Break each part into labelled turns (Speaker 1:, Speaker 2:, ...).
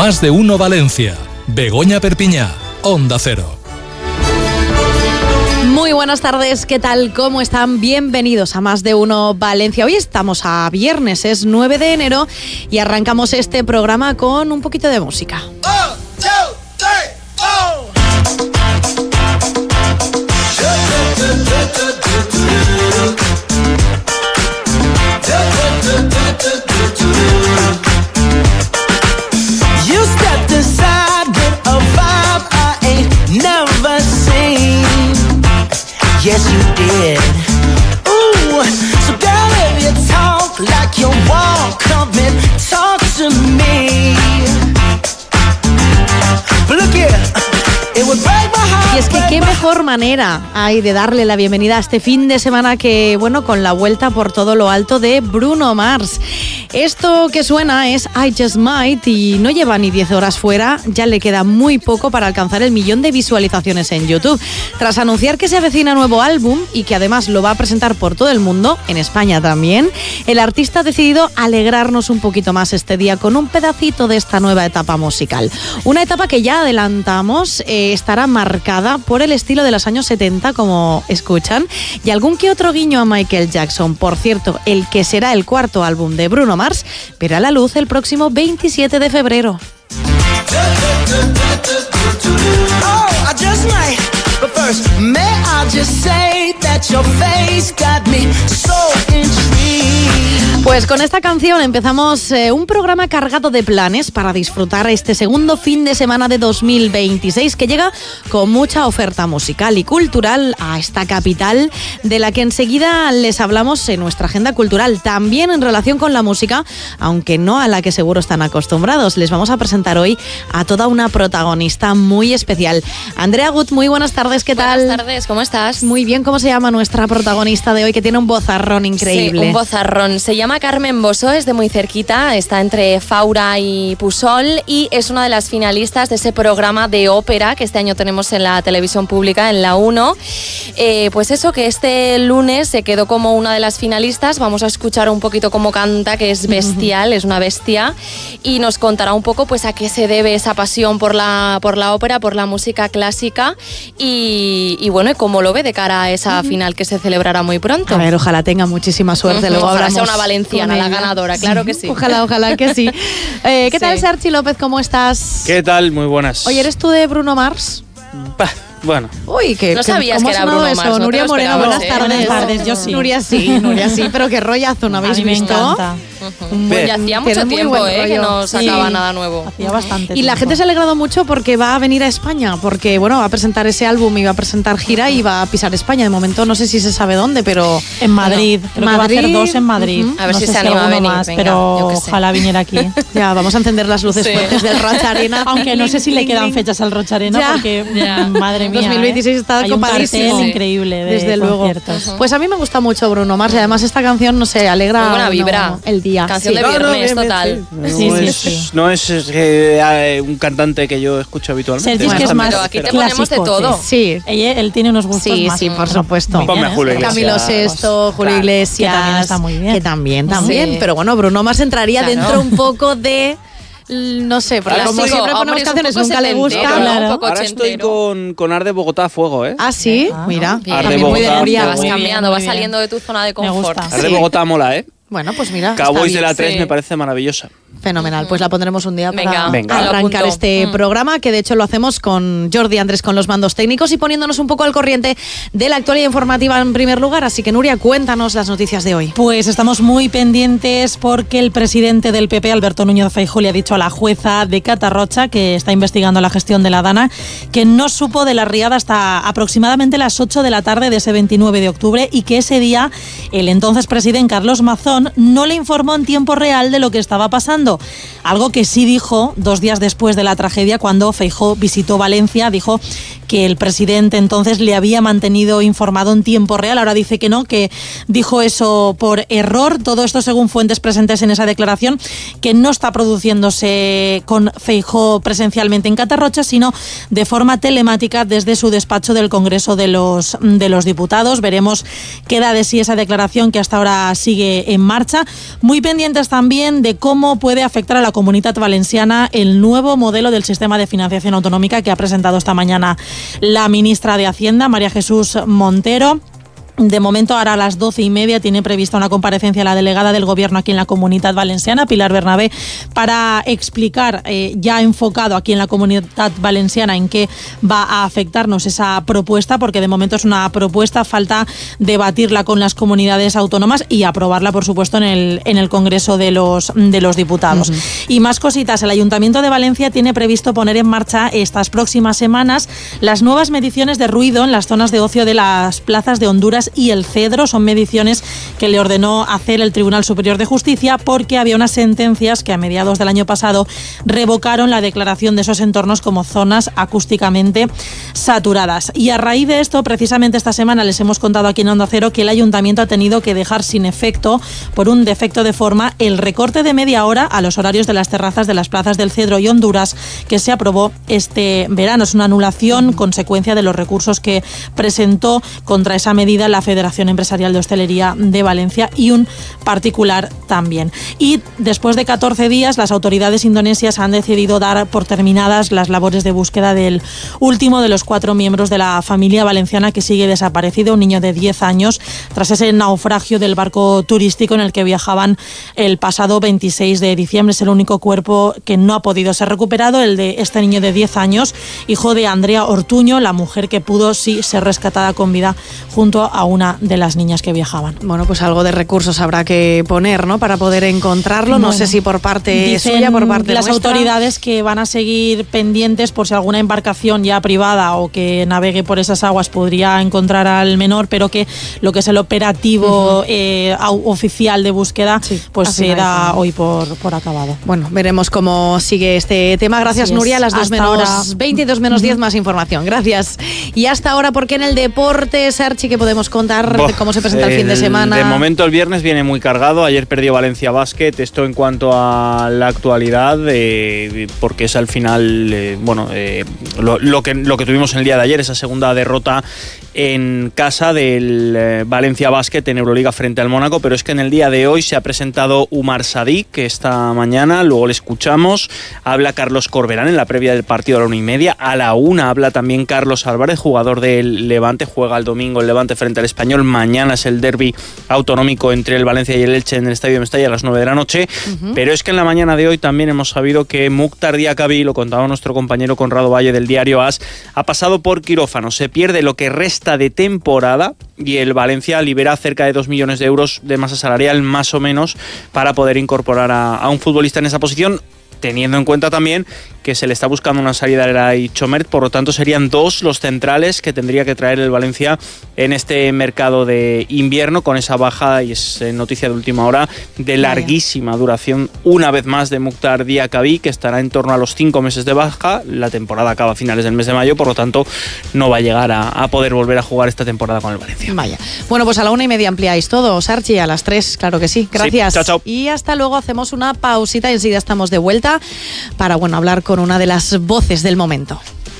Speaker 1: Más de Uno Valencia. Begoña Perpiñá, Onda Cero.
Speaker 2: Muy buenas tardes, ¿qué tal? ¿Cómo están? Bienvenidos a Más de Uno Valencia. Hoy estamos a viernes, es 9 de enero y arrancamos este programa con un poquito de música.
Speaker 3: Yes, you did. Ooh, so girl, if you talk like you walk, come and talk to me. But look here, it would break my heart.
Speaker 2: Y es que qué mejor manera hay de darle la bienvenida a este fin de semana que, bueno, con la vuelta por todo lo alto de Bruno Mars. Esto que suena es I Just Might y no lleva ni 10 horas fuera, ya le queda muy poco para alcanzar el 1 millón de visualizaciones en YouTube. Tras anunciar que se avecina nuevo álbum y que además lo va a presentar por todo el mundo, en España también, el artista ha decidido alegrarnos un poquito más este día con un pedacito de esta nueva etapa musical. Una etapa que ya adelantamos, estará marcada por el estilo de los años 70, como escuchan, y algún que otro guiño a Michael Jackson. Por cierto, el que será el cuarto álbum de Bruno Mars verá la luz el próximo 27 de febrero. Pues con esta canción empezamos un programa cargado de planes para disfrutar este segundo fin de semana de 2026 que llega con mucha oferta musical y cultural a esta capital, de la que enseguida les hablamos en nuestra agenda cultural, también en relación con la música, aunque no a la que seguro están acostumbrados. Les vamos a presentar hoy a toda una protagonista muy especial. Andrea Gut, muy buenas tardes, ¿qué tal?
Speaker 4: Buenas tardes, ¿cómo estás?
Speaker 2: Muy bien, ¿cómo se llama nuestra protagonista de hoy, que tiene un vozarrón increíble?
Speaker 4: Sí, un vozarrón. Se llama Carmen Bosó, es de muy cerquita, está entre Faura y Pusol y es una de las finalistas de ese programa de ópera que este año tenemos en la televisión pública, en la 1. Pues eso, que este lunes se quedó como una de las finalistas. Vamos a escuchar un poquito cómo canta, que es bestial, es una bestia, y nos contará un poco pues a qué se debe esa pasión por la ópera, por la música clásica y bueno, y cómo lo ve de cara a esa final que se celebrará muy pronto.
Speaker 2: A ver, ojalá tenga muchísima suerte. Luego
Speaker 4: ojalá
Speaker 2: hablamos
Speaker 4: sea una valenciana la ganadora, claro que sí.
Speaker 2: Ojalá que sí. ¿Qué tal, Sarchi López? ¿Cómo estás?
Speaker 5: ¿Qué tal? Muy buenas.
Speaker 2: Oye, ¿eres tú de Bruno Mars?
Speaker 5: Bueno.
Speaker 2: Uy,
Speaker 4: no sabías
Speaker 2: ¿cómo
Speaker 4: que era Bruno Mars?
Speaker 2: Eso?
Speaker 4: No
Speaker 2: Nuria Moreno, buenas tardes.
Speaker 6: Buenas tardes, yo sí.
Speaker 2: Nuria sí, pero qué rollazo, ¿no habéis visto?
Speaker 6: Me encanta.
Speaker 4: Y hacía mucho tiempo que no sacaba nada nuevo.
Speaker 6: Hacía bastante
Speaker 2: Y la
Speaker 6: tiempo.
Speaker 2: gente se ha alegrado mucho porque va a venir a España, porque bueno, va a presentar ese álbum y va a presentar gira y va a pisar España. De momento no sé si se sabe dónde, pero
Speaker 6: en Madrid. Creo que va a hacer 2 en Madrid.
Speaker 4: A ver
Speaker 6: no
Speaker 4: si
Speaker 6: sé
Speaker 4: se anima a venir,
Speaker 6: más,
Speaker 4: venga,
Speaker 6: pero ojalá viniera aquí.
Speaker 2: Ya, vamos a encender las luces fuertes del Rocha Arena.
Speaker 6: Aunque no sé si le quedan fechas al Rocha Arena, porque madre mía,
Speaker 2: 2026 está
Speaker 6: hay un
Speaker 2: copadísimo.
Speaker 6: cartel increíble de
Speaker 2: desde luego.
Speaker 6: conciertos.
Speaker 2: Pues a mí me gusta mucho Bruno Mars y además esta canción, no sé, alegra
Speaker 4: muy buena vibra.
Speaker 2: el día.
Speaker 4: Canción de viernes, total.
Speaker 5: No es un cantante que yo escucho habitualmente.
Speaker 6: Sergi, que es más
Speaker 4: pero aquí te ponemos de todo.
Speaker 2: Sí.
Speaker 6: Él tiene unos gustos más.
Speaker 2: Sí, por supuesto.
Speaker 5: Ponme a Julio Iglesias.
Speaker 2: Camilo Sesto, Julio Iglesias.
Speaker 6: Que también está muy bien.
Speaker 2: Que también.
Speaker 4: Sí.
Speaker 2: Pero bueno, Bruno Mars entraría
Speaker 4: Claro.
Speaker 2: dentro un poco de... No sé, porque
Speaker 4: Clásico.
Speaker 2: como siempre ponemos
Speaker 4: Hombre, es un
Speaker 2: canciones,
Speaker 4: poco
Speaker 2: nunca le gusta.
Speaker 4: setentero, ¿no? Un poco
Speaker 5: Ahora estoy
Speaker 4: ochentero.
Speaker 5: con Ar de Bogotá a fuego, ¿eh?
Speaker 2: Ah, sí, mira.
Speaker 4: Bien.
Speaker 5: Ar de
Speaker 2: También muy de
Speaker 5: Bogotá.
Speaker 2: Nuria.
Speaker 4: Te vas
Speaker 6: Muy bien,
Speaker 4: cambiando,
Speaker 6: muy
Speaker 4: vas
Speaker 6: bien.
Speaker 4: saliendo de tu zona de
Speaker 6: Me
Speaker 4: confort.
Speaker 6: gusta.
Speaker 5: Ar de Bogotá mola, ¿eh?
Speaker 2: Bueno, pues mira.
Speaker 5: Cowboys
Speaker 2: está
Speaker 5: de la
Speaker 2: bien.
Speaker 5: 3
Speaker 4: sí.
Speaker 5: me parece maravillosa.
Speaker 2: Fenomenal, pues la pondremos un día para
Speaker 4: Venga,
Speaker 5: lo
Speaker 2: arrancar
Speaker 4: apunto.
Speaker 2: este programa, que de hecho lo hacemos con Jordi Andrés con los mandos técnicos y poniéndonos un poco al corriente de la actualidad informativa en primer lugar. Así que Nuria, cuéntanos las noticias de hoy.
Speaker 6: Pues estamos muy pendientes porque el presidente del PP, Alberto Núñez Feijóo, le ha dicho a la jueza de Catarrocha, que está investigando la gestión de la Dana, que no supo de la riada hasta aproximadamente las 8 de la tarde de ese 29 de octubre y que ese día el entonces presidente Carlos Mazón no le informó en tiempo real de lo que estaba pasando. Algo que sí dijo 2 días después de la tragedia, cuando Feijóo visitó Valencia, dijo que el presidente entonces le había mantenido informado en tiempo real. Ahora dice que no, que dijo eso por error. Todo esto según fuentes presentes en esa declaración, que no está produciéndose con Feijóo presencialmente en Catarrocha, sino de forma telemática desde su despacho del Congreso de los Diputados. Veremos qué da de sí esa declaración que hasta ahora sigue en marcha. Muy pendientes también de cómo puede afectar a la Comunitat Valenciana el nuevo modelo del sistema de financiación autonómica que ha presentado esta mañana la ministra de Hacienda, María Jesús Montero. De momento, ahora a las 12:30 tiene prevista una comparecencia la delegada del Gobierno aquí en la Comunitat Valenciana, Pilar Bernabé, para explicar, ya enfocado aquí en la Comunitat Valenciana, en qué va a afectarnos esa propuesta, porque de momento es una propuesta, falta debatirla con las comunidades autónomas y aprobarla, por supuesto, en el Congreso de los Diputados. Uh-huh. Y más cositas. El Ayuntamiento de Valencia tiene previsto poner en marcha estas próximas semanas las nuevas mediciones de ruido en las zonas de ocio de las plazas de Honduras y El Cedro. Son mediciones que le ordenó hacer el Tribunal Superior de Justicia porque había unas sentencias que a mediados del año pasado revocaron la declaración de esos entornos como zonas acústicamente saturadas. Y a raíz de esto, precisamente esta semana les hemos contado aquí en Onda Cero que el Ayuntamiento ha tenido que dejar sin efecto, por un defecto de forma, el recorte de media hora a los horarios de las terrazas de las plazas del Cedro y Honduras que se aprobó este verano. Es una anulación consecuencia de los recursos que presentó contra esa medida la Federación Empresarial de Hostelería de Valencia y un particular también. Y después de 14 días, las autoridades indonesias han decidido dar por terminadas las labores de búsqueda del último de los 4 miembros de la familia valenciana que sigue desaparecido, un niño de 10 años, tras ese naufragio del barco turístico en el que viajaban el pasado 26 de diciembre. Es el único cuerpo que no ha podido ser recuperado, el de este niño de 10 años, hijo de Andrea Ortuño, la mujer que pudo sí ser rescatada con vida junto a una de las niñas que viajaban.
Speaker 2: Bueno, pues algo de recursos habrá que poner, ¿no?, para poder encontrarlo. No sé si por parte suya, por parte
Speaker 6: las
Speaker 2: nuestra.
Speaker 6: Autoridades que van a seguir pendientes por si alguna embarcación ya privada o que navegue por esas aguas podría encontrar al menor, pero que lo que es el operativo oficial de búsqueda pues se da hoy por acabado.
Speaker 2: Bueno, veremos cómo sigue este tema. Gracias, Nuria. A las 2 menos 20 y 2 menos 10 más información. Gracias. Y hasta ahora, porque en el deporte, Serchi, ¿qué podemos contar de cómo se presenta el fin de semana?
Speaker 5: De momento el viernes viene muy cargado. Ayer perdió Valencia Basket. Esto en cuanto a la actualidad, porque es al final lo que tuvimos en el día de ayer, esa segunda derrota en casa del Valencia Basket en Euroliga frente al Mónaco. Pero es que en el día de hoy se ha presentado Umar Sadik esta mañana, luego le escuchamos, habla Carlos Corberán en la previa del partido a la 1:30. A la 1 habla también Carlos Álvarez, jugador del Levante, juega el domingo el Levante frente al Español. Mañana es el derbi autonómico entre el Valencia y el Elche en el Estadio de Mestalla a las 9 de la noche. Pero es que en la mañana de hoy también hemos sabido que Mukhtar Diakabi, lo contaba nuestro compañero Conrado Valle del diario AS, ha pasado por quirófano. Se pierde lo que resta de temporada y el Valencia libera cerca de 2 millones de euros de masa salarial, más o menos, para poder incorporar a un futbolista en esa posición, teniendo en cuenta también que se le está buscando una salida a Elay Chomert. Por lo tanto, serían 2 los centrales que tendría que traer el Valencia en este mercado de invierno, con esa baja, y es noticia de última hora, de larguísima duración, una vez más, de Mukhtar Diakabi, que estará en torno a los 5 meses de baja. La temporada acaba a finales del mes de mayo, por lo tanto no va a llegar a poder volver a jugar esta temporada con el Valencia.
Speaker 2: Vaya. Bueno, pues a la 1:30 ampliáis todo, Sarchi, a las 3, claro que sí. Gracias.
Speaker 5: Sí, chao, chao.
Speaker 2: Y hasta luego, hacemos una pausita y enseguida estamos de vuelta para hablar con una de las voces del momento.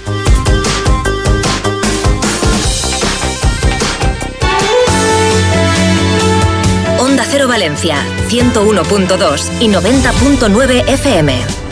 Speaker 7: Onda Cero Valencia, 101.2 y 90.9 FM.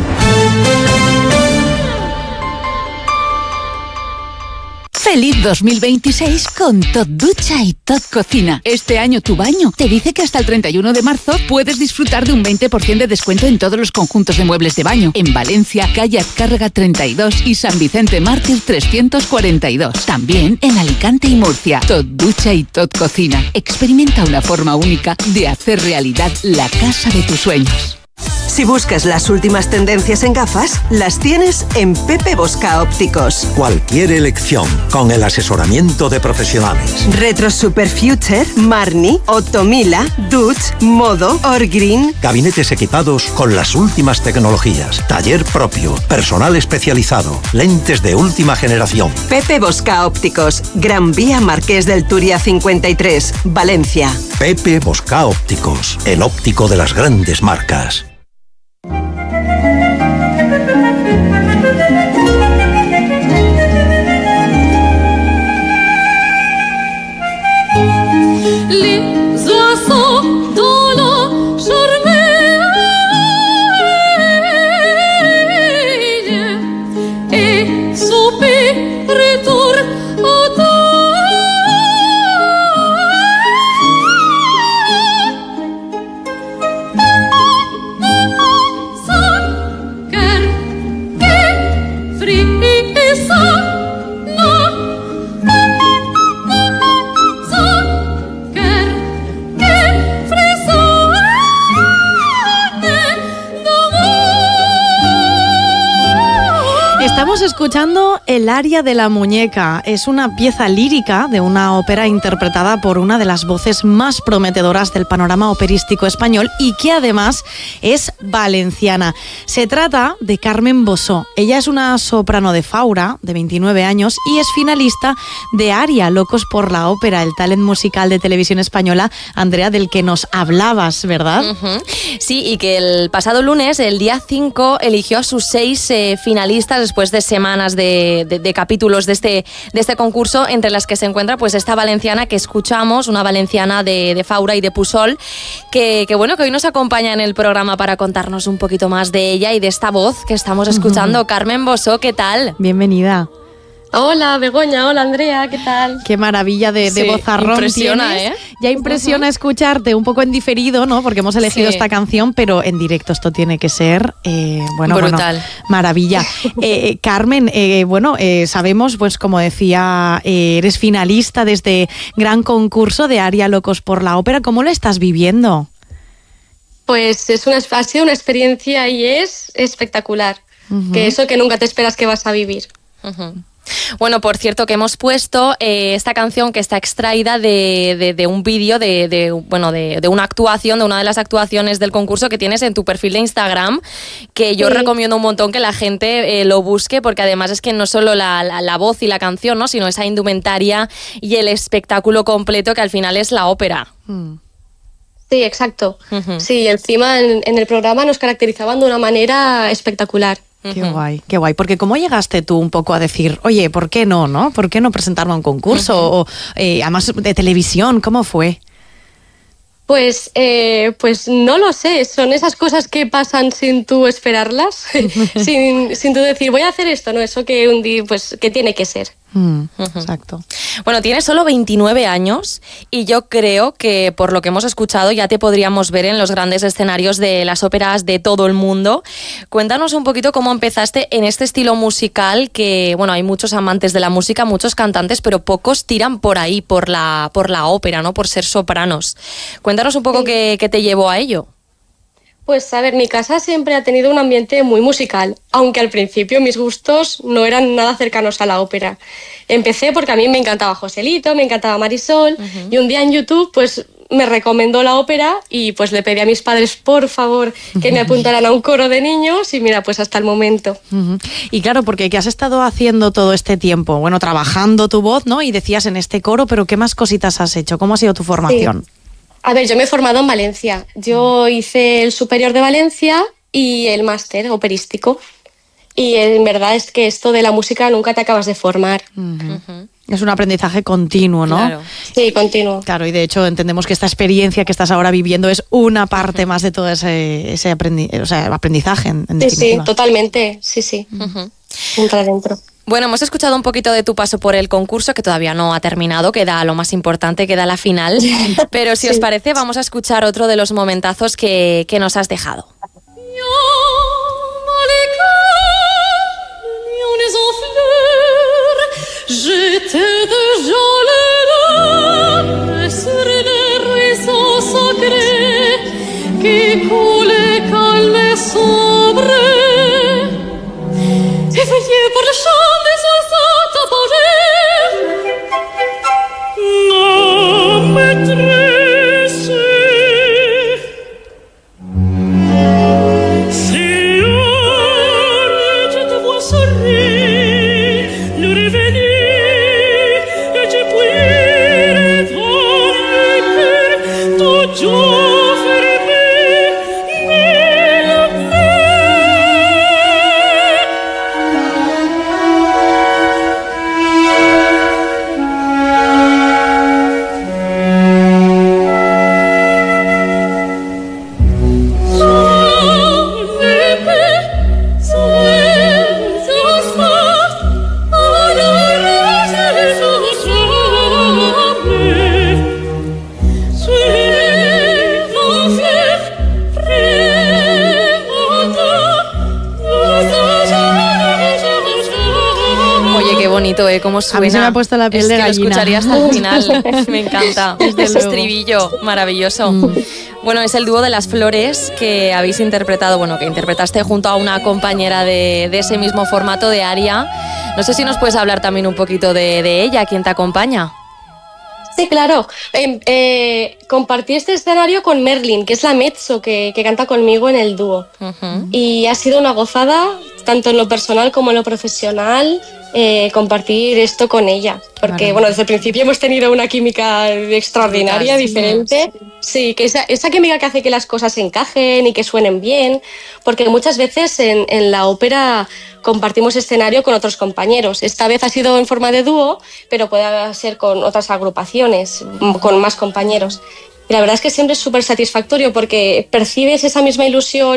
Speaker 8: ¡Feliz 2026 con Tot Ducha y Tot Cocina! Este año tu baño te dice que hasta el 31 de marzo puedes disfrutar de un 20% de descuento en todos los conjuntos de muebles de baño. En Valencia, calle Azcárraga 32 y San Vicente Mártir 342. También en Alicante y Murcia. Tot Ducha y Tot Cocina. Experimenta una forma única de hacer realidad la casa de tus sueños.
Speaker 9: Si buscas las últimas tendencias en gafas, las tienes en Pepe Bosca Ópticos.
Speaker 10: Cualquier elección, con el asesoramiento de profesionales.
Speaker 9: Retro Super Future, Marni, Otomila, Dutch, Modo, Orgreen.
Speaker 10: Gabinetes equipados con las últimas tecnologías. Taller propio, personal especializado, lentes de última generación.
Speaker 9: Pepe Bosca Ópticos, Gran Vía Marqués del Turia 53, Valencia.
Speaker 10: Pepe Bosca Ópticos, el óptico de las grandes marcas.
Speaker 11: Les oiseaux dans la journée et souper retour au temps. Sans cœur qui frit et sans
Speaker 2: Estamos escuchando el aria de la muñeca. Es una pieza lírica de una ópera interpretada por una de las voces más prometedoras del panorama operístico español y que además es valenciana. Se trata de Carmen Bosó. Ella es una soprano de Faura, de 29 años, y es finalista de Aria, Locos por la Ópera, el talent musical de Televisión Española, Andrea, del que nos hablabas, ¿verdad?
Speaker 4: Sí, y que el pasado lunes, el día 5, eligió a sus 6 finalistas después de semanas de capítulos de este concurso, entre las que se encuentra pues esta valenciana que escuchamos, una valenciana de Faura y de Pusol, que bueno, que hoy nos acompaña en el programa para contarnos un poquito más de ella y de esta voz que estamos escuchando. Carmen Bosó, ¿qué tal?
Speaker 2: Bienvenida.
Speaker 12: Hola, Begoña. Hola, Andrea. ¿Qué tal?
Speaker 2: Qué maravilla de vozarrón
Speaker 4: impresiona,
Speaker 2: tienes. Ya impresiona escucharte un poco en diferido, ¿no? Porque hemos elegido esta canción, pero en directo esto tiene que ser,
Speaker 4: brutal.
Speaker 2: Maravilla. Carmen, sabemos, pues como decía, eres finalista de este gran concurso de Aria Locos por la Ópera. ¿Cómo lo estás viviendo?
Speaker 12: Pues ha sido una experiencia y es espectacular. Que eso que nunca te esperas que vas a vivir.
Speaker 4: Bueno, por cierto, que hemos puesto esta canción que está extraída de un vídeo de una actuación, de una de las actuaciones del concurso que tienes en tu perfil de Instagram, que yo recomiendo un montón que la gente lo busque, porque además es que no solo la voz y la canción, ¿no?, sino esa indumentaria y el espectáculo completo que al final es la ópera.
Speaker 12: Sí, exacto. Sí, encima en el programa nos caracterizaban de una manera espectacular.
Speaker 2: Qué guay, qué guay. Porque ¿cómo llegaste tú un poco a decir, oye, ¿por qué no? ¿Por qué no presentarme a un concurso? O además de televisión, ¿cómo fue?
Speaker 12: Pues no lo sé, son esas cosas que pasan sin tú esperarlas, sin tú decir, voy a hacer esto, ¿no? Eso que un día, pues, que tiene que ser.
Speaker 2: Exacto.
Speaker 4: Bueno, tienes solo 29 años y yo creo que por lo que hemos escuchado ya te podríamos ver en los grandes escenarios de las óperas de todo el mundo. Cuéntanos un poquito cómo empezaste en este estilo musical que, bueno, hay muchos amantes de la música, muchos cantantes, pero pocos tiran por ahí, por la ópera, ¿no?, por ser sopranos. Cuéntanos un poco qué te llevó a ello.
Speaker 12: Pues a ver, mi casa siempre ha tenido un ambiente muy musical, aunque al principio mis gustos no eran nada cercanos a la ópera. Empecé porque a mí me encantaba Joselito, me encantaba Marisol, y un día en YouTube pues me recomendó la ópera y pues le pedí a mis padres por favor que me apuntaran a un coro de niños y mira, pues hasta el momento.
Speaker 2: Y claro, porque ¿qué has estado haciendo todo este tiempo? Bueno, trabajando tu voz, ¿no? Y decías en este coro, pero ¿qué más cositas has hecho? ¿Cómo ha sido tu formación?
Speaker 12: Sí. A ver, yo me he formado en Valencia. Yo hice el superior de Valencia y el máster operístico. Y en verdad es que esto de la música nunca te acabas de formar.
Speaker 2: Es un aprendizaje continuo, ¿no?
Speaker 12: Claro. Sí, continuo.
Speaker 2: Claro, y de hecho entendemos que esta experiencia que estás ahora viviendo es una parte más de todo ese aprendizaje, en definitiva.
Speaker 12: Sí, totalmente. Sí. Entra dentro.
Speaker 4: Bueno, hemos escuchado un poquito de tu paso por el concurso, que todavía no ha terminado, queda lo más importante, queda la final. Pero si os parece, vamos a escuchar otro de los momentazos que nos has dejado. bonito, cómo suena.
Speaker 2: A mí se me ha puesto la piel de gallina.
Speaker 4: Lo escucharía hasta el final. Me encanta. Ese estribillo maravilloso. Bueno, es el dúo de Las Flores que habéis interpretado, bueno, que interpretaste junto a una compañera de ese mismo formato de Aria. No sé si nos puedes hablar también un poquito de ella, ¿quién te acompaña?
Speaker 12: Sí, claro. Compartí este escenario con Merlin, que es la mezzo que canta conmigo en el dúo. Y ha sido una gozada, tanto en lo personal como en lo profesional, compartir esto con ella. Porque, bueno, desde el principio hemos tenido una química extraordinaria, diferente. Sí, que esa química que hace que las cosas encajen y que suenen bien. Porque muchas veces en la ópera compartimos escenario con otros compañeros. Esta vez ha sido en forma de dúo, pero puede ser con otras agrupaciones, con más compañeros. Y la verdad es que siempre es súper satisfactorio porque percibes esa misma ilusión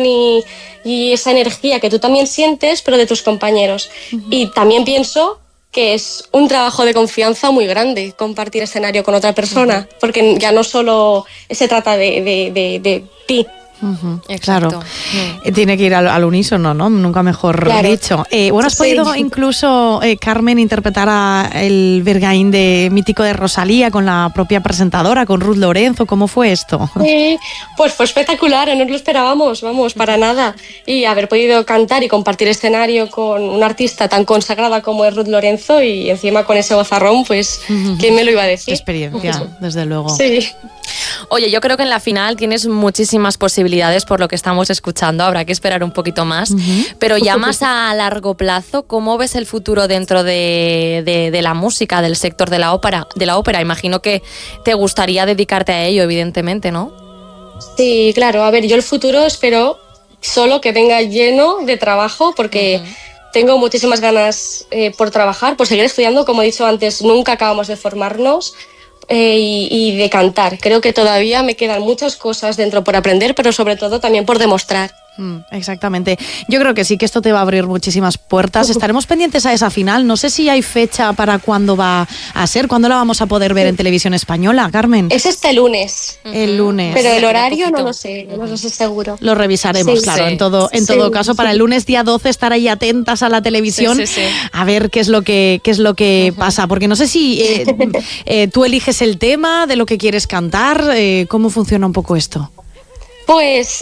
Speaker 12: y esa energía que tú también sientes, pero de tus compañeros. Y también pienso que es un trabajo de confianza muy grande compartir escenario con otra persona, porque ya no solo se trata de ti.
Speaker 2: Claro, tiene que ir al unísono, ¿no? Nunca mejor dicho. Bueno, has podido incluso, Carmen, interpretar a el Bergaín mítico de Rosalía con la propia presentadora, con Ruth Lorenzo. ¿Cómo fue esto?
Speaker 12: Sí, pues fue espectacular, no lo esperábamos, vamos, para nada. Y haber podido cantar y compartir escenario con una artista tan consagrada como es Ruth Lorenzo y encima con ese vozarrón, pues, ¿quién me lo iba a decir?
Speaker 2: Qué experiencia, desde luego.
Speaker 12: Sí.
Speaker 4: Oye, yo creo que en la final tienes muchísimas posibilidades por lo que estamos escuchando, habrá que esperar un poquito más, pero ya más a largo plazo, ¿cómo ves el futuro dentro de la música, del sector de la ópera? Imagino que te gustaría dedicarte a ello, evidentemente, ¿no?
Speaker 12: Sí, claro, a ver, yo el futuro espero solo que venga lleno de trabajo porque tengo muchísimas ganas por trabajar, por seguir estudiando, como he dicho antes, nunca acabamos de formarnos. Y de cantar. Creo que todavía me quedan muchas cosas dentro por aprender, pero sobre todo también por demostrar.
Speaker 2: Exactamente. Yo creo que sí, que esto te va a abrir muchísimas puertas. Estaremos pendientes a esa final. No sé si hay fecha para cuándo va a ser, cuándo la vamos a poder ver en televisión española, Carmen.
Speaker 12: Es este lunes.
Speaker 2: El lunes.
Speaker 12: Pero el horario no lo sé seguro.
Speaker 2: Lo revisaremos, claro. En todo caso, para el lunes día 12 estar ahí atentas a la televisión a ver qué es lo que pasa. Porque no sé si tú eliges el tema de lo que quieres cantar. ¿Cómo funciona un poco esto?
Speaker 12: Pues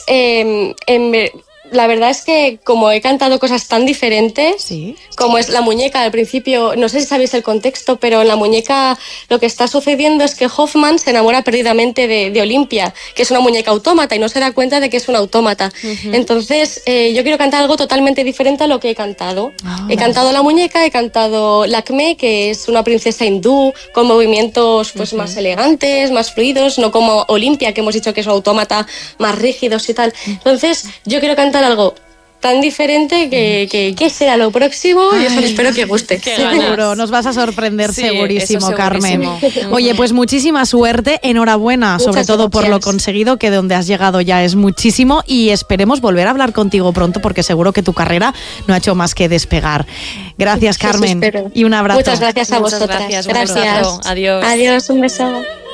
Speaker 12: la verdad es que como he cantado cosas tan diferentes, como es La Muñeca al principio, no sé si sabéis el contexto, pero en La Muñeca lo que está sucediendo es que Hoffman se enamora perdidamente de Olimpia, que es una muñeca autómata y no se da cuenta de que es una autómata. Entonces yo quiero cantar algo totalmente diferente a lo que he cantado. He cantado La Muñeca, he cantado Lakme, que es una princesa hindú con movimientos pues más elegantes, más fluidos, no como Olimpia, que hemos dicho que es un autómata más rígidos y tal. Entonces yo quiero cantar algo tan diferente que será lo próximo y eso espero que guste.
Speaker 2: Seguro, nos vas a sorprender segurísimo, Carmen. Oye, pues muchísima suerte, enhorabuena, sobre todo por lo conseguido, que donde has llegado ya es muchísimo y esperemos volver a hablar contigo pronto porque seguro que tu carrera no ha hecho más que despegar. Gracias, Carmen, y un abrazo.
Speaker 12: Muchas gracias a vosotras.
Speaker 4: Gracias. Adiós.
Speaker 12: Adiós, un beso.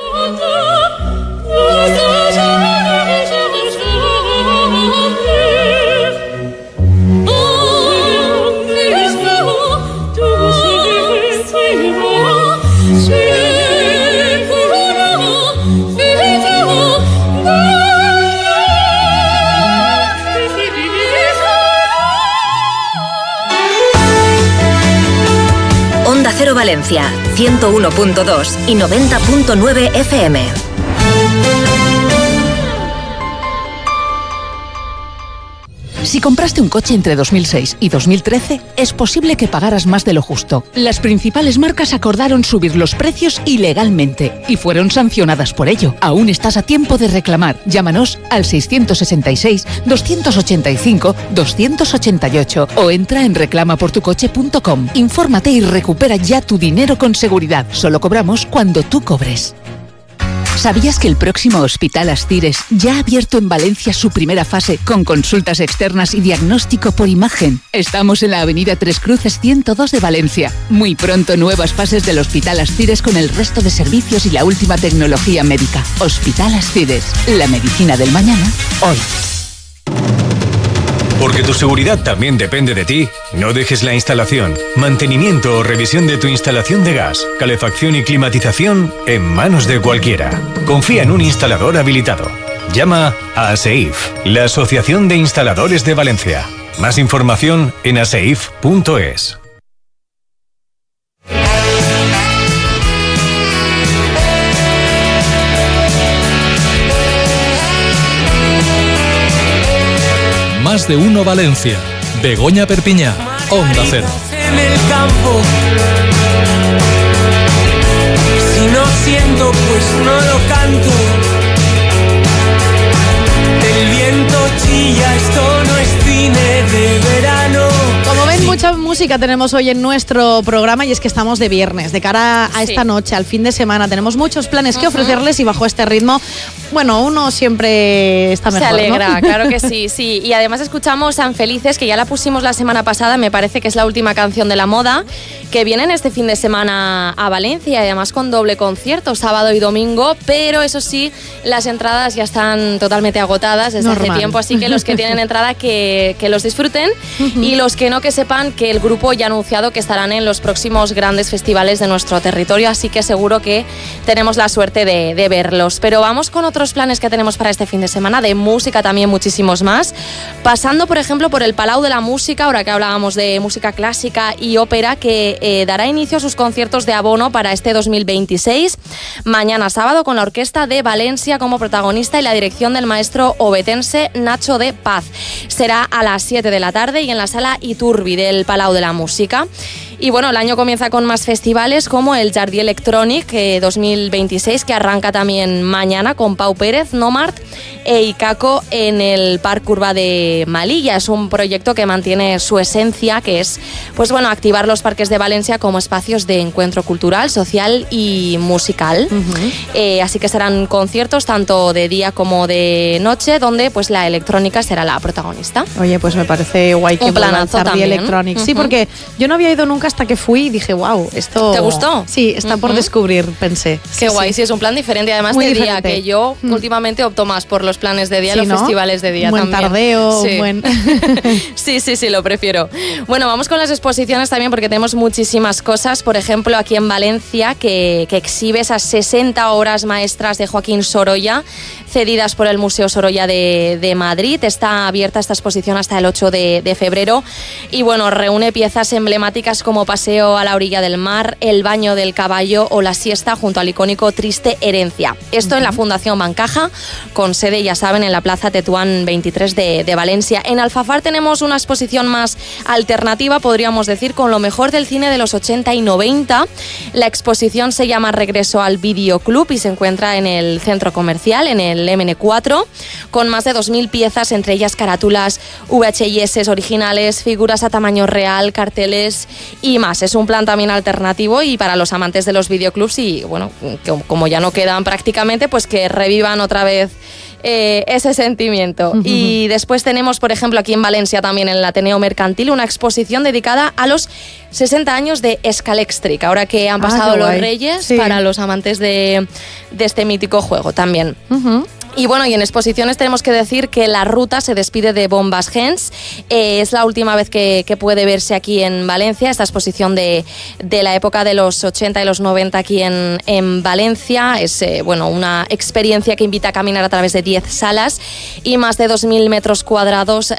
Speaker 7: Onda Cero Valencia, 101.2 y 90.9 FM.
Speaker 8: Si compraste un coche entre 2006 y 2013, es posible que pagaras más de lo justo. Las principales marcas acordaron subir los precios ilegalmente y fueron sancionadas por ello. Aún estás a tiempo de reclamar. Llámanos al 666-285-288 o entra en reclamaportucoche.com. Infórmate y recupera ya tu dinero con seguridad. Solo cobramos cuando tú cobres. ¿Sabías que el próximo Hospital Astires ya ha abierto en Valencia su primera fase con consultas externas y diagnóstico por imagen? Estamos en la avenida Tres Cruces 102 de Valencia. Muy pronto nuevas fases del Hospital Astires con el resto de servicios y la última tecnología médica. Hospital Astires, la medicina del mañana, hoy.
Speaker 13: Porque tu seguridad también depende de ti, no dejes la instalación, mantenimiento o revisión de tu instalación de gas, calefacción y climatización en manos de cualquiera. Confía en un instalador habilitado. Llama a ASEIF, la Asociación de Instaladores de Valencia. Más información en aseif.es.
Speaker 1: Más de uno Valencia. Begoña Perpiñá, Onda Cero.
Speaker 3: En el campo, si no siento, pues no lo canto. El viento chilla, esto no es cine de verano.
Speaker 2: Como ven, mucha música tenemos hoy en nuestro programa y es que estamos de viernes, de cara a esta noche, al fin de semana. Tenemos muchos planes que ofrecerles y bajo este ritmo, bueno, uno siempre está mejor,
Speaker 4: se alegra,
Speaker 2: ¿no?
Speaker 4: Claro que sí, sí. Y además escuchamos San Felices, que ya la pusimos la semana pasada, me parece que es la última canción de la moda, que vienen este fin de semana a Valencia y además con doble concierto, sábado y domingo, pero eso sí, las entradas ya están totalmente agotadas desde hace tiempo, así que los que tienen entrada que los disfruten y los que no, que sepan que el grupo ya ha anunciado que estarán en los próximos grandes festivales de nuestro territorio, así que seguro que tenemos la suerte de verlos. Pero vamos con otros planes que tenemos para este fin de semana, de música también muchísimos más, pasando por ejemplo por el Palau de la Música, ahora que hablábamos de música clásica y ópera, que dará inicio a sus conciertos de abono para este 2026, mañana sábado, con la Orquesta de Valencia como protagonista y la dirección del maestro obetense Nacho de Paz. Será a las 7 de la tarde y en la sala Iturbi del Palau de la Música. Y bueno, el año comienza con más festivales como el Jardí Electronic 2026, que arranca también mañana con Pau Pérez, Nomart e Icaco en el Parc Urbà de Malilla. Es un proyecto que mantiene su esencia, que es, pues bueno, activar los parques de Valencia como espacios de encuentro cultural, social y musical. Así que serán conciertos tanto de día como de noche, donde pues la electrónica será la protagonista.
Speaker 2: Oye, pues me parece guay que vuelva el Jardí Electronic. Sí, porque yo no había ido nunca hasta que fui y dije, wow, esto...
Speaker 4: ¿Te gustó?
Speaker 2: Sí, está por descubrir, pensé.
Speaker 4: Qué guay, sí, es un plan diferente. Además
Speaker 2: Muy
Speaker 4: te diría
Speaker 2: diferente.
Speaker 4: que yo últimamente opto más por los planes de día,
Speaker 2: Sí,
Speaker 4: los
Speaker 2: ¿no?
Speaker 4: festivales de día
Speaker 2: Buen
Speaker 4: también.
Speaker 2: tardeo,
Speaker 4: Sí.
Speaker 2: buen...
Speaker 4: Sí, lo prefiero. Bueno, vamos con las exposiciones también porque tenemos muchísimas cosas. Por ejemplo, aquí en Valencia, que exhibe esas 60 obras maestras de Joaquín Sorolla, cedidas por el Museo Sorolla de Madrid. Está abierta esta exposición hasta el 8 de febrero y bueno, reúne piezas emblemáticas como Paseo a la orilla del mar, El baño del caballo o La siesta junto al icónico Triste Herencia. Esto en la Fundación Bancaja, con sede, ya saben, en la Plaza Tetuán 23 de Valencia. En Alfafar tenemos una exposición más alternativa, podríamos decir, con lo mejor del cine de los 80 y 90. La exposición se llama Regreso al Videoclub y se encuentra en el centro comercial, en el MN4, con más de 2.000 piezas, entre ellas carátulas, VHS originales, figuras a tamaño real, carteles y más. Es un plan también alternativo y para los amantes de los videoclubs y bueno, como ya no quedan prácticamente, pues que revivan otra vez ese sentimiento. Y después tenemos, por ejemplo, aquí en Valencia también en el Ateneo Mercantil, una exposición dedicada a los 60 años de Scalextric, ahora que han pasado los Reyes, para los amantes de este mítico juego también. Y bueno, y en exposiciones tenemos que decir que La Ruta se despide de Bombas Gens. Es la última vez que puede verse aquí en Valencia, esta exposición de la época de los 80 y los 90 aquí en Valencia. Es bueno, una experiencia que invita a caminar a través de 10 salas y más de 2.000 metros cuadrados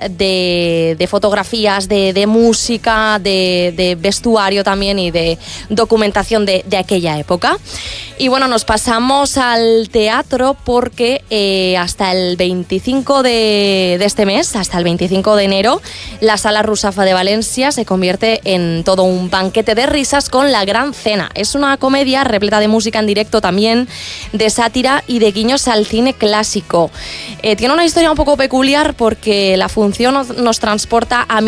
Speaker 4: de fotografías, de música, de vestuario también y de documentación de aquella época. Y bueno, nos pasamos al teatro porque hasta el 25 de este mes, hasta el 25 de enero, la Sala Rusafa de Valencia se convierte en todo un banquete de risas con La Gran Cena. Es una comedia repleta de música en directo también, de sátira y de guiños al cine clásico. Tiene una historia un poco peculiar porque la función nos transporta a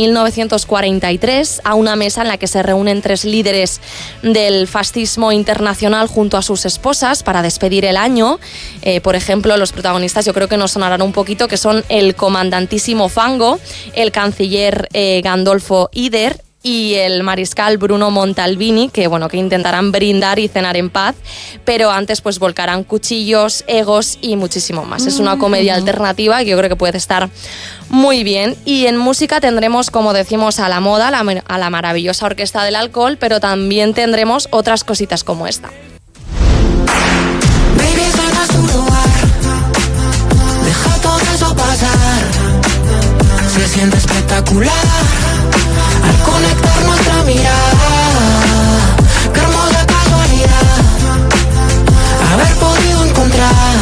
Speaker 4: 1943, a una mesa en la que se reúnen 3 líderes del fascismo internacional junto a sus esposas para despedir el año. Por ejemplo, los protagonistas yo creo que nos sonarán un poquito, que son el comandantísimo Fango, el canciller Gandolfo Ider y el mariscal Bruno Montalbini, que intentarán brindar y cenar en paz, pero antes pues volcarán cuchillos, egos y muchísimo más. Es una comedia alternativa que yo creo que puede estar muy bien. Y en música tendremos, como decimos, a la moda, a la maravillosa Orquesta del Alcohol, pero también tendremos otras cositas como esta.
Speaker 3: Baby, soy más tu lugar. Deja todo eso pasar. Se siente espectacular al conectar nuestra mirada. Qué hermosa casualidad haber podido encontrar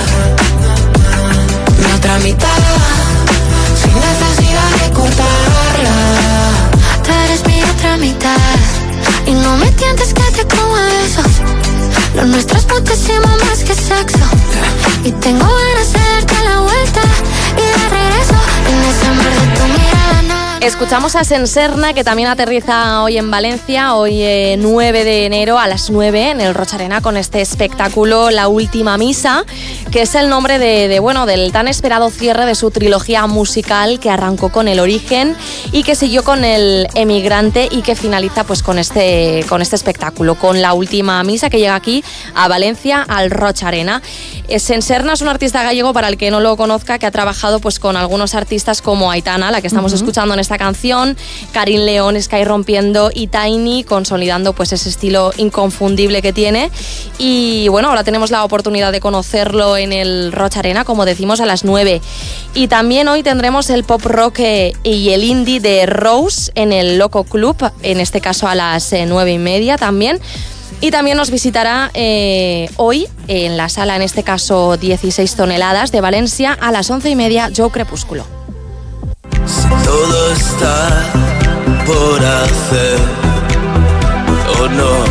Speaker 3: mi otra mitad sin necesidad de cortarla.
Speaker 11: Tú eres mi otra mitad y no me tientes que te como besos. Lo nuestro es muchísimo más que sexo y tengo ganas de darte la vuelta y de regreso en ese mar de tu mirada.
Speaker 4: Escuchamos a Senserna, que también aterriza hoy en Valencia, hoy 9 de enero a las 9 en el Roch Arena con este espectáculo La Última Misa, que es el nombre del tan esperado cierre de su trilogía musical que arrancó con El Origen y que siguió con El Emigrante y que finaliza pues con este espectáculo, con La Última Misa, que llega aquí a Valencia al Roch Arena. Senserna es un artista gallego, para el que no lo conozca, que ha trabajado pues con algunos artistas como Aitana, la que estamos escuchando en esta canción, Karin León, Sky Rompiendo y Tiny, consolidando pues ese estilo inconfundible que tiene. Y bueno, ahora tenemos la oportunidad de conocerlo en el Roch Arena, como decimos, a las 9. Y también hoy tendremos el pop rock y el indie de Rose en el Loco Club, en este caso a las 9:30 también. Y también nos visitará hoy en la sala, en este caso 16 toneladas de Valencia, a las 11:30, Joe Crepúsculo.
Speaker 3: Si todo está por hacer o no,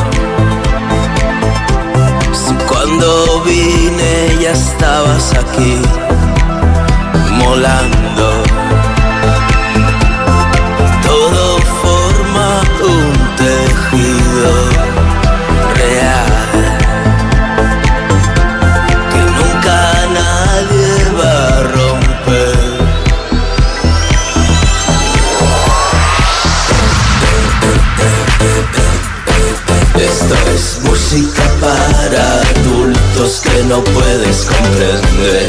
Speaker 3: si cuando vine ya estabas aquí molando, todo forma un tejido real que nunca nadie va a romper. Esto es música para adultos que no puedes comprender.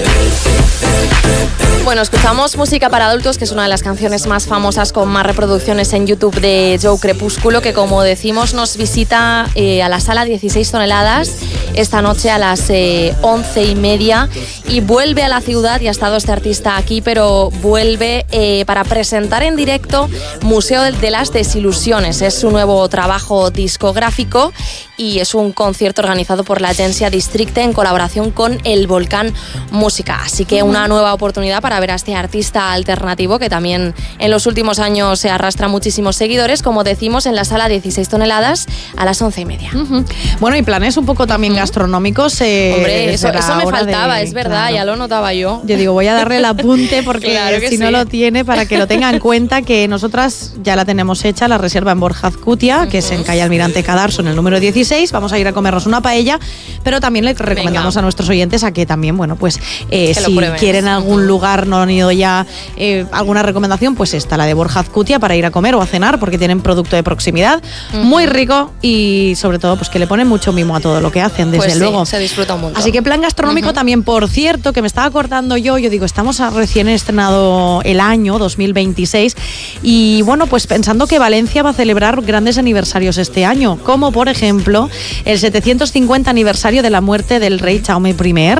Speaker 4: Bueno, escuchamos música para adultos, que es una de las canciones más famosas con más reproducciones en YouTube de Joe Crepúsculo, que como decimos nos visita a la sala 16 toneladas esta noche a las 11:30 y vuelve a la ciudad. Ya ha estado este artista aquí, pero vuelve para presentar en directo Museo de las Desilusiones. Es su nuevo trabajo discográfico y es un concierto organizado por la Agencia Districte en colaboración con El Volcán Música. Así que una nueva oportunidad para ver a este artista alternativo, que también en los últimos años se arrastra muchísimos seguidores, como decimos, en la sala 16 toneladas a las 11:30.
Speaker 2: Bueno, y planes un poco también gastronómicos.
Speaker 4: Hombre, eso me faltaba, es verdad,
Speaker 2: claro.
Speaker 4: Ya lo notaba yo.
Speaker 2: Yo digo, voy a darle el apunte porque
Speaker 4: Claro que
Speaker 2: si no
Speaker 4: sí.
Speaker 2: lo tiene, para que lo tenga en cuenta, que nosotras ya la tenemos hecha, la reserva en Borja Azcutia, que es en calle Almirante Cadarso, en el número 16. Vamos a ir a comernos una paella, pero también le recomendamos a nuestros oyentes a que también, bueno, pues si
Speaker 4: prueben.
Speaker 2: quieren algún lugar, no han ido ya, alguna recomendación, pues está la de Borja Azcutia para ir a comer o a cenar, porque tienen producto de proximidad, muy rico y sobre todo pues que le ponen mucho mimo a todo lo que hacen, desde
Speaker 4: Pues
Speaker 2: luego.
Speaker 4: sí, se disfruta un montón.
Speaker 2: Así que plan gastronómico también, por cierto, que me estaba acordando yo digo, estamos recién estrenado el año 2026 y bueno, pues pensando que Valencia va a celebrar grandes aniversarios este año, como por ejemplo el 750 aniversario de la muerte del rey Jaume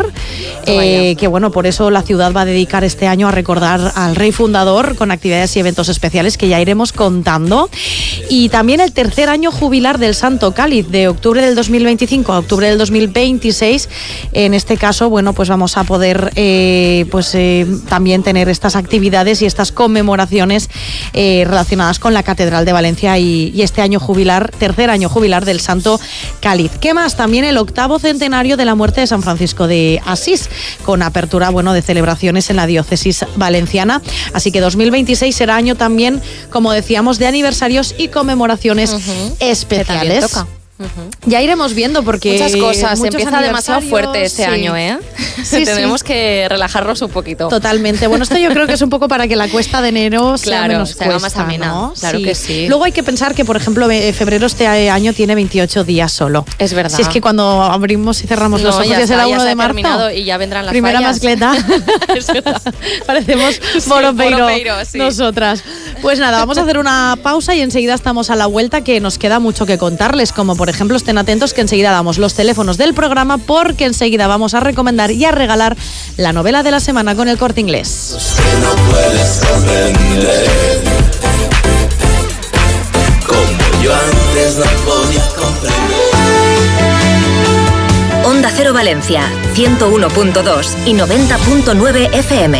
Speaker 2: I, que bueno, por eso la ciudad va a dedicar este año a recordar al rey fundador con actividades y eventos especiales que ya iremos contando. Y también el tercer año jubilar del Santo Cáliz, de octubre del 2025 a octubre del 2026. En este caso, bueno, pues vamos a poder también tener estas actividades y estas conmemoraciones relacionadas con la Catedral de Valencia y este año jubilar, tercer año jubilar del Santo Cáliz. ¿Qué más? También el 8º centenario de la muerte de San Francisco de Asís, con apertura, bueno, de celebraciones en la diócesis valenciana. Así que 2026 será año también, como decíamos, de aniversarios y conmemoraciones especiales. Ya iremos viendo porque
Speaker 4: muchas cosas.
Speaker 2: muchos
Speaker 4: Empieza demasiado fuerte este año, ¿eh?
Speaker 2: Sí,
Speaker 4: Tenemos que relajarnos un poquito.
Speaker 2: Totalmente. Bueno, esto yo creo que es un poco para que la cuesta de enero sea menos
Speaker 4: se haga
Speaker 2: cuesta,
Speaker 4: más amena.
Speaker 2: ¿no?
Speaker 4: Claro que sí.
Speaker 2: Luego hay que pensar que, por ejemplo, febrero este año tiene 28 días solo.
Speaker 4: Es verdad.
Speaker 2: Si es que cuando abrimos y cerramos los ojos ya será 1 de marzo.
Speaker 4: Y ya vendrán las
Speaker 2: primera
Speaker 4: fallas.
Speaker 2: mascleta.
Speaker 4: Es verdad.
Speaker 2: Parecemos Boropeiro,
Speaker 4: sí.
Speaker 2: nosotras. Pues nada, vamos a hacer una pausa y enseguida estamos a la vuelta, que nos queda mucho que contarles, como por ejemplo estén atentos que enseguida damos los teléfonos del programa, porque enseguida vamos a recomendar y a regalar la novela de la semana con El Corte Inglés.
Speaker 14: No puedes comprender como yo antes no podía comprender.
Speaker 7: Onda Cero Valencia, 101.2 y 90.9 FM.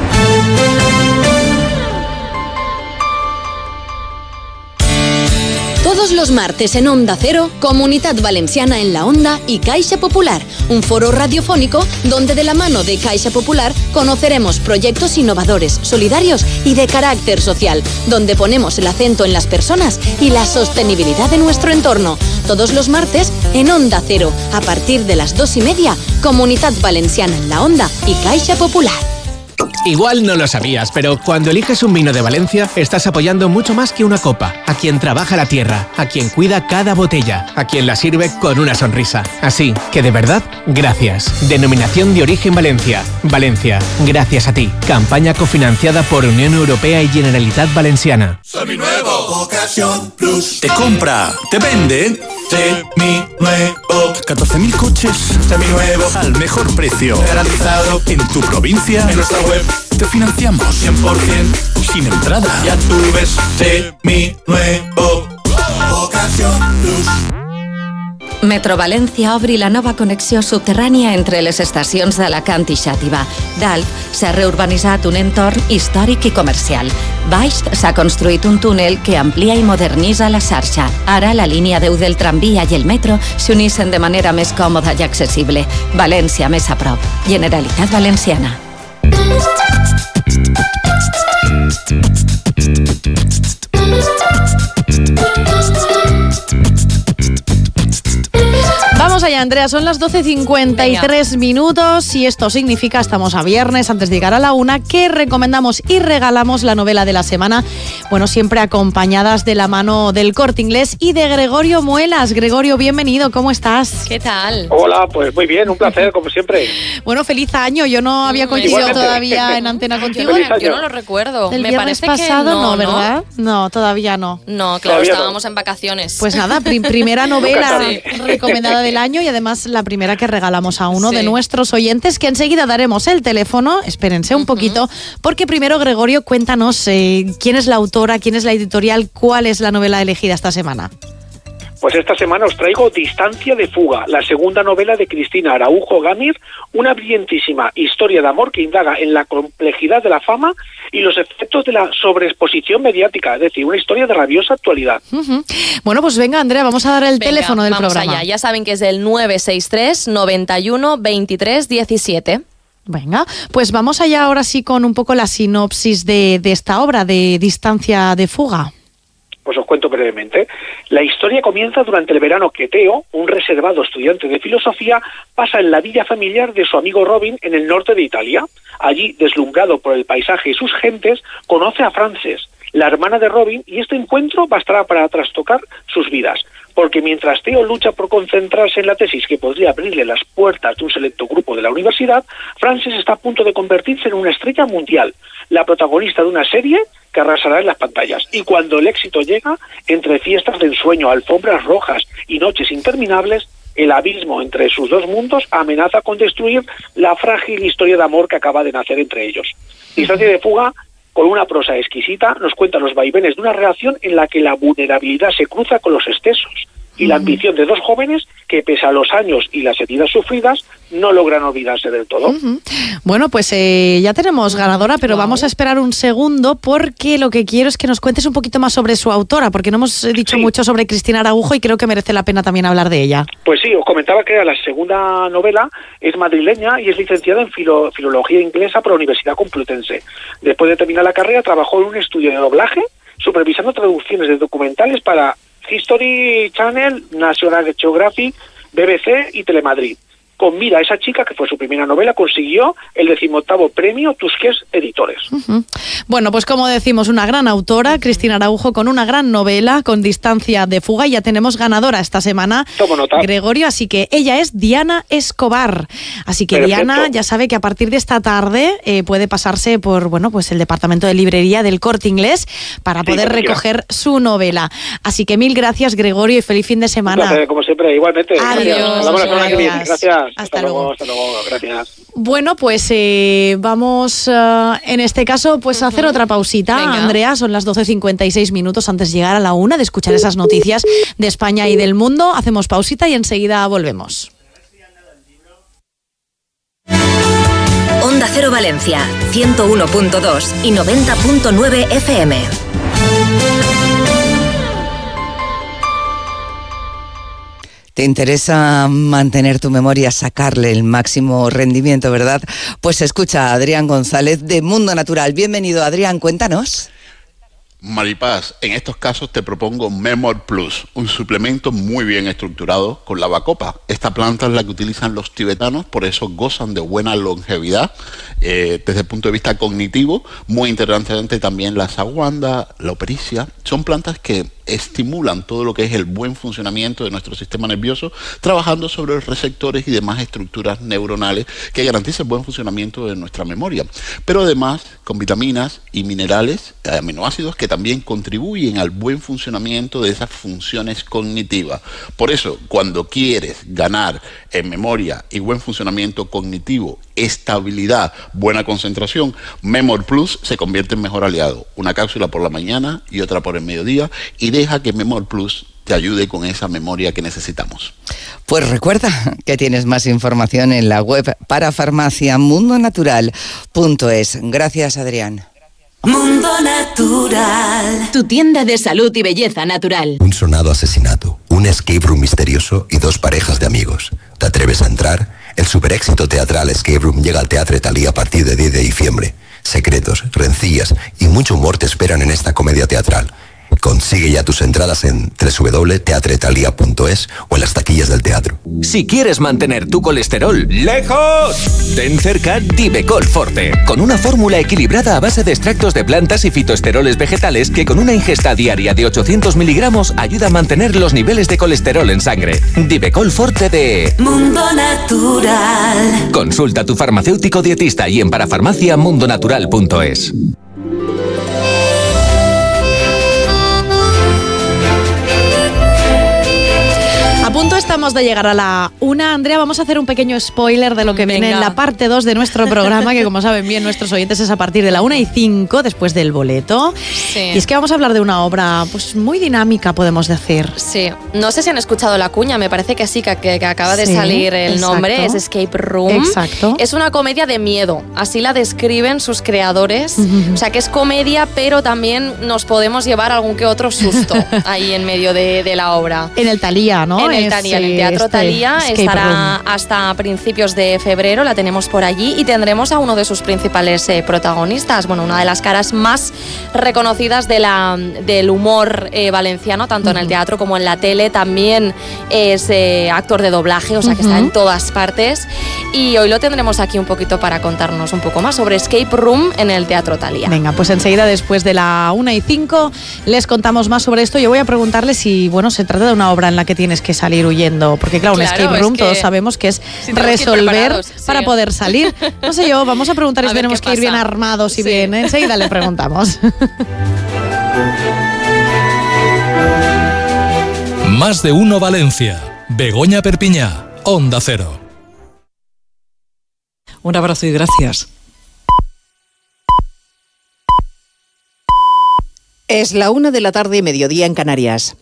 Speaker 15: Todos los martes en Onda Cero, Comunitat Valenciana en la Onda y Caixa Popular, un foro radiofónico donde de la mano de Caixa Popular conoceremos proyectos innovadores, solidarios y de carácter social, donde ponemos el acento en las personas y la sostenibilidad de nuestro entorno. Todos los martes en Onda Cero, a partir de las 2:30, Comunitat Valenciana en la Onda y Caixa Popular.
Speaker 16: Igual no lo sabías, pero cuando eliges un vino de Valencia, estás apoyando mucho más que una copa. A quien trabaja la tierra, a quien cuida cada botella, a quien la sirve con una sonrisa. Así que de verdad, gracias. Denominación de origen Valencia. Valencia, gracias a ti. Campaña cofinanciada por Unión Europea y Generalitat Valenciana.
Speaker 14: Seminuevo, Ocasión Plus. Te compra, te vende, seminuevo. 14.000 coches seminuevos al mejor precio. Garantizado en tu provincia, en nuestra web. Te financiamos 100% sin entrada. Ya tú ves, seminuevo. Ocasión Plus.
Speaker 17: Metro València obri la nova connexió subterrània entre les estacions d'Alacant i Xàtiva. Dalt s'ha reurbanitzat un entorn històric i comercial. Baix s'ha construït un túnel que amplia i modernitza la xarxa. Ara la línia 10 del tramvia i el metro s'unissin de manera més còmoda i accessible. València més a prop. Generalitat Valenciana.
Speaker 2: Vamos allá, Andrea, son las 12:53 minutos y esto significa, estamos a viernes, antes de llegar a la 1, que recomendamos y regalamos la novela de la semana, bueno, siempre acompañadas de la mano del Corte Inglés y de Gregorio Muelas. Gregorio, bienvenido, ¿cómo estás?
Speaker 4: ¿Qué tal?
Speaker 18: Hola, pues muy bien, un placer, como siempre.
Speaker 2: Bueno, feliz año, yo no había coincidido todavía en antena contigo.
Speaker 4: Yo no lo recuerdo.
Speaker 2: El
Speaker 4: Me
Speaker 2: viernes
Speaker 4: parece
Speaker 2: pasado
Speaker 4: que
Speaker 2: no, ¿verdad? No, todavía no.
Speaker 4: No, claro,
Speaker 18: Todavía
Speaker 4: estábamos en vacaciones.
Speaker 2: Pues nada, primera novela
Speaker 4: Sí.
Speaker 2: recomendada del año y además la primera que regalamos a uno de nuestros oyentes, que enseguida daremos el teléfono. Espérense un poquito, porque primero, Gregorio, cuéntanos quién es la autora, quién es la editorial, cuál es la novela elegida esta semana.
Speaker 18: Pues esta semana os traigo Distancia de fuga, la segunda novela de Cristina Araujo Gámez, una brillantísima historia de amor que indaga en la complejidad de la fama y los efectos de la sobreexposición mediática, es decir, una historia de rabiosa actualidad.
Speaker 2: Bueno, pues venga, Andrea, vamos a dar el teléfono del
Speaker 4: vamos
Speaker 2: programa.
Speaker 4: Allá. Ya saben que es el 963 91 23 17.
Speaker 2: Venga, pues vamos allá ahora sí con un poco la sinopsis de esta obra de Distancia de fuga.
Speaker 18: Pues os cuento brevemente. La historia comienza durante el verano que Teo, un reservado estudiante de filosofía, pasa en la villa familiar de su amigo Robin en el norte de Italia. Allí, deslumbrado por el paisaje y sus gentes, conoce a Frances, la hermana de Robin, y este encuentro bastará para trastocar sus vidas. Porque mientras Teo lucha por concentrarse en la tesis que podría abrirle las puertas de un selecto grupo de la universidad, Frances está a punto de convertirse en una estrella mundial, la protagonista de una serie que arrasará en las pantallas. Y cuando el éxito llega, entre fiestas de ensueño, alfombras rojas y noches interminables, el abismo entre sus dos mundos amenaza con destruir la frágil historia de amor que acaba de nacer entre ellos. Distancia de fuga, con una prosa exquisita, nos cuenta los vaivenes de una relación en la que la vulnerabilidad se cruza con los excesos y la ambición de dos jóvenes que, pese a los años y las heridas sufridas, no logran olvidarse del todo.
Speaker 2: Bueno, pues ya tenemos ganadora, pero vamos a esperar un segundo porque lo que quiero es que nos cuentes un poquito más sobre su autora, porque no hemos dicho mucho sobre Cristina Araujo y creo que merece la pena también hablar de ella.
Speaker 18: Pues sí, os comentaba que la segunda novela es madrileña y es licenciada en filología inglesa por la Universidad Complutense. Después de terminar la carrera, trabajó en un estudio de doblaje, supervisando traducciones de documentales para History Channel, National Geographic, BBC y Telemadrid. Con Mira, esa chica, que fue su primera novela, consiguió el 18º premio Tusquets Editores.
Speaker 2: Bueno, pues como decimos, una gran autora, Cristina Araujo, con una gran novela, Con distancia de fuga, y ya tenemos ganadora esta semana, Gregorio, así que ella es Diana Escobar. Así que perfecto. Diana ya sabe que a partir de esta tarde puede pasarse por, bueno, pues el departamento de librería del Corte Inglés para poder recoger su novela. Así que mil gracias, Gregorio, y feliz fin de semana.
Speaker 18: Un placer, como siempre, igualmente.
Speaker 2: Adiós.
Speaker 18: Hablamos la semana que viene. Gracias.
Speaker 2: Hasta luego,
Speaker 18: gracias.
Speaker 2: Bueno, pues vamos en este caso pues a hacer otra pausita. Venga. Andrea, son las 12:56 minutos antes de llegar a la 1 de escuchar esas noticias de España y del mundo. Hacemos pausita y enseguida volvemos.
Speaker 7: Onda Cero Valencia, 101.2 y 90.9 FM.
Speaker 19: ¿Te interesa mantener tu memoria, sacarle el máximo rendimiento, verdad? Pues escucha a Adrián González de Mundo Natural. Bienvenido, Adrián, cuéntanos.
Speaker 20: Maripaz, en estos casos te propongo Memor Plus, un suplemento muy bien estructurado con la bacopa. Esta planta es la que utilizan los tibetanos, por eso gozan de buena longevidad desde el punto de vista cognitivo. Muy interesante también la saguanda, la opericia. Son plantas que estimulan todo lo que es el buen funcionamiento de nuestro sistema nervioso, trabajando sobre los receptores y demás estructuras neuronales que garantizan el buen funcionamiento de nuestra memoria. Pero además con vitaminas y minerales, aminoácidos, que también contribuyen al buen funcionamiento de esas funciones cognitivas. Por eso, cuando quieres ganar en memoria y buen funcionamiento cognitivo, estabilidad, buena concentración, Memor Plus se convierte en mejor aliado. Una cápsula por la mañana y otra por el mediodía, y deja que Memor Plus te ayude con esa memoria que necesitamos.
Speaker 19: Pues recuerda que tienes más información en la web Parafarmacia mundonatural.es. Gracias, Adrián.
Speaker 7: Mundo Natural,
Speaker 15: tu tienda de salud y belleza natural.
Speaker 21: Un sonado asesinato, un escape room misterioso y dos parejas de amigos. ¿Te atreves a entrar? El super éxito teatral Escape Room llega al Teatre Thalía a partir de 10 de diciembre. Secretos, rencillas y mucho humor te esperan en esta comedia teatral. Consigue ya tus entradas en www.teatretalia.es o en las taquillas del teatro.
Speaker 22: Si quieres mantener tu colesterol lejos, ten cerca Divecol Forte, con una fórmula equilibrada a base de extractos de plantas y fitoesteroles vegetales que con una ingesta diaria de 800 miligramos ayuda a mantener los niveles de colesterol en sangre. Divecol Forte de
Speaker 7: Mundo Natural.
Speaker 22: Consulta a tu farmacéutico dietista y en parafarmaciamundonatural.es.
Speaker 2: A punto estamos de llegar a la 1. Andrea, vamos a hacer un pequeño spoiler de lo que viene en la parte 2 de nuestro programa, que como saben bien nuestros oyentes es a partir de la 1:05, después del boleto.
Speaker 4: Sí.
Speaker 2: Y es que vamos a hablar de una obra pues muy dinámica, podemos decir.
Speaker 4: Sí, no sé si han escuchado la cuña, me parece que sí, que acaba de salir el nombre, es Escape Room.
Speaker 2: Exacto.
Speaker 4: Es una comedia de miedo, así la describen sus creadores. O sea, que es comedia, pero también nos podemos llevar algún que otro susto ahí en medio de la obra.
Speaker 2: En el Thalía, ¿no?
Speaker 4: En el Thalía, en el Teatro Thalía, estará hasta principios de febrero, la tenemos por allí y tendremos a uno de sus principales protagonistas, bueno, una de las caras más reconocidas del humor valenciano, tanto en el teatro como en la tele. También es actor de doblaje, o sea que está en todas partes, y hoy lo tendremos aquí un poquito para contarnos un poco más sobre Escape Room en el Teatro Thalía.
Speaker 2: Venga, pues enseguida, después de la 1:05, les contamos más sobre esto. Yo voy a preguntarle si, bueno, se trata de una obra en la que tienes que salir huyendo, porque claro, un escape room todos sabemos que es resolver para poder salir. No sé yo, vamos a preguntar si tenemos que ir bien armados y bien. Enseguida le preguntamos.
Speaker 1: Más de uno Valencia. Begoña Perpiñá, Onda Cero.
Speaker 23: Un abrazo y gracias.
Speaker 24: Es la 1 de la tarde, mediodía en Canarias.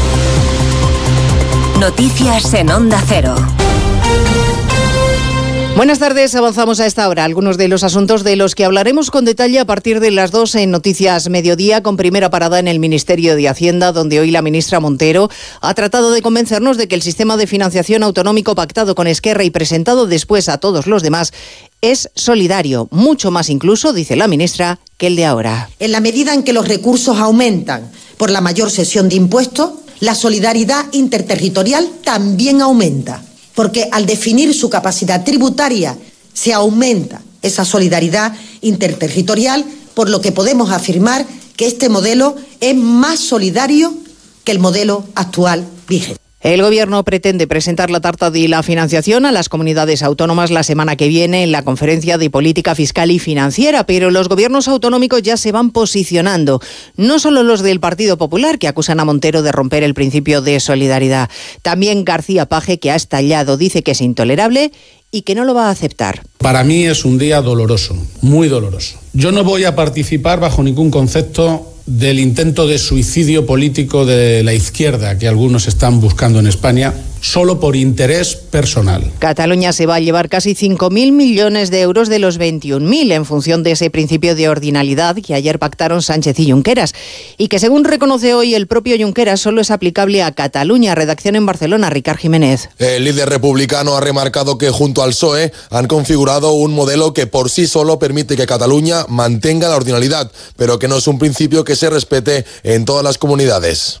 Speaker 7: Noticias en Onda Cero.
Speaker 24: Buenas tardes, avanzamos a esta hora. Algunos de los asuntos de los que hablaremos con detalle a partir de las 2 en Noticias Mediodía, con primera parada en el Ministerio de Hacienda, donde hoy la ministra Montero ha tratado de convencernos de que el sistema de financiación autonómico pactado con Esquerra y presentado después a todos los demás es solidario, mucho más incluso, dice la ministra, que el de ahora.
Speaker 5: En la medida en que los recursos aumentan por la mayor cesión de impuestos, la solidaridad interterritorial también aumenta. Porque al definir su capacidad tributaria se aumenta esa solidaridad interterritorial, por lo que podemos afirmar que este modelo es más solidario que el modelo actual vigente.
Speaker 24: El Gobierno pretende presentar la tarta de la financiación a las comunidades autónomas la semana que viene en la Conferencia de Política Fiscal y Financiera, pero los gobiernos autonómicos ya se van posicionando. No solo los del Partido Popular, que acusan a Montero de romper el principio de solidaridad. También García Page, que ha estallado, dice que es intolerable y que no lo va a aceptar.
Speaker 6: Para mí es un día doloroso, muy doloroso. Yo no voy a participar bajo ningún concepto del intento de suicidio político de la izquierda que algunos están buscando en España, solo por interés personal.
Speaker 24: Cataluña se va a llevar casi 5.000 millones de euros de los 21.000 en función de ese principio de ordinalidad que ayer pactaron Sánchez y Junqueras y que, según reconoce hoy el propio Junqueras, solo es aplicable a Cataluña. Redacción en Barcelona, Ricard Jiménez.
Speaker 9: El líder republicano ha remarcado que junto al PSOE han configurado un modelo que por sí solo permite que Cataluña mantenga la ordinalidad, pero que no es un principio que se respete en todas las comunidades.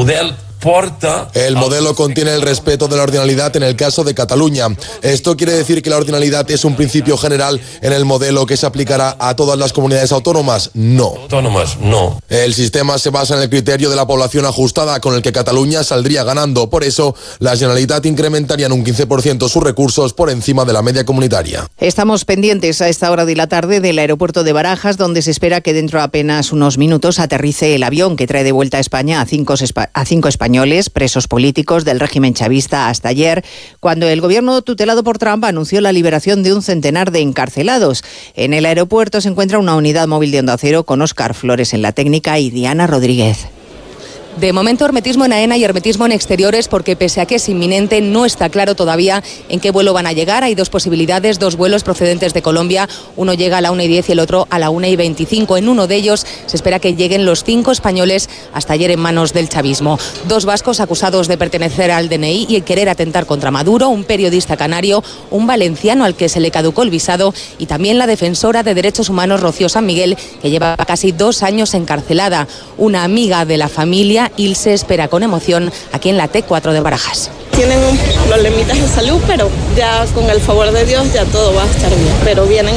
Speaker 9: El modelo contiene el respeto de la ordinalidad en el caso de Cataluña. ¿Esto quiere decir que la ordinalidad es un principio general en el modelo que se aplicará a todas las comunidades autónomas? No. El sistema se basa en el criterio de la población ajustada, con el que Cataluña saldría ganando. Por eso, la Generalitat incrementaría en un 15% sus recursos por encima de la media comunitaria.
Speaker 24: Estamos pendientes a esta hora de la tarde del aeropuerto de Barajas, donde se espera que dentro de apenas unos minutos aterrice el avión que trae de vuelta a España a cinco españoles presos políticos del régimen chavista hasta ayer, cuando el gobierno tutelado por Trump anunció la liberación de un centenar de encarcelados. En el aeropuerto se encuentra una unidad móvil de Onda Cero con Óscar Flores en la técnica y Diana Rodríguez.
Speaker 23: De momento, hermetismo en AENA y hermetismo en exteriores, porque pese a que es inminente, no está claro todavía en qué vuelo van a llegar. Hay dos posibilidades, dos vuelos procedentes de Colombia. Uno llega a la 1:10 y el otro a la 1:25. En uno de ellos se espera que lleguen los 5 españoles hasta ayer en manos del chavismo. 2 vascos acusados de pertenecer al DNI y querer atentar contra Maduro, un periodista canario, un valenciano al que se le caducó el visado y también la defensora de derechos humanos Rocío San Miguel, que lleva casi 2 años encarcelada. Una amiga de la familia, Ilse, espera con emoción aquí en la T4 de Barajas.
Speaker 25: Tienen problemitas de salud, pero ya con el favor de Dios ya todo va a estar bien. Pero vienen,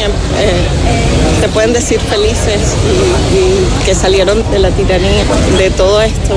Speaker 25: te pueden decir felices y que salieron de la tiranía, de todo esto.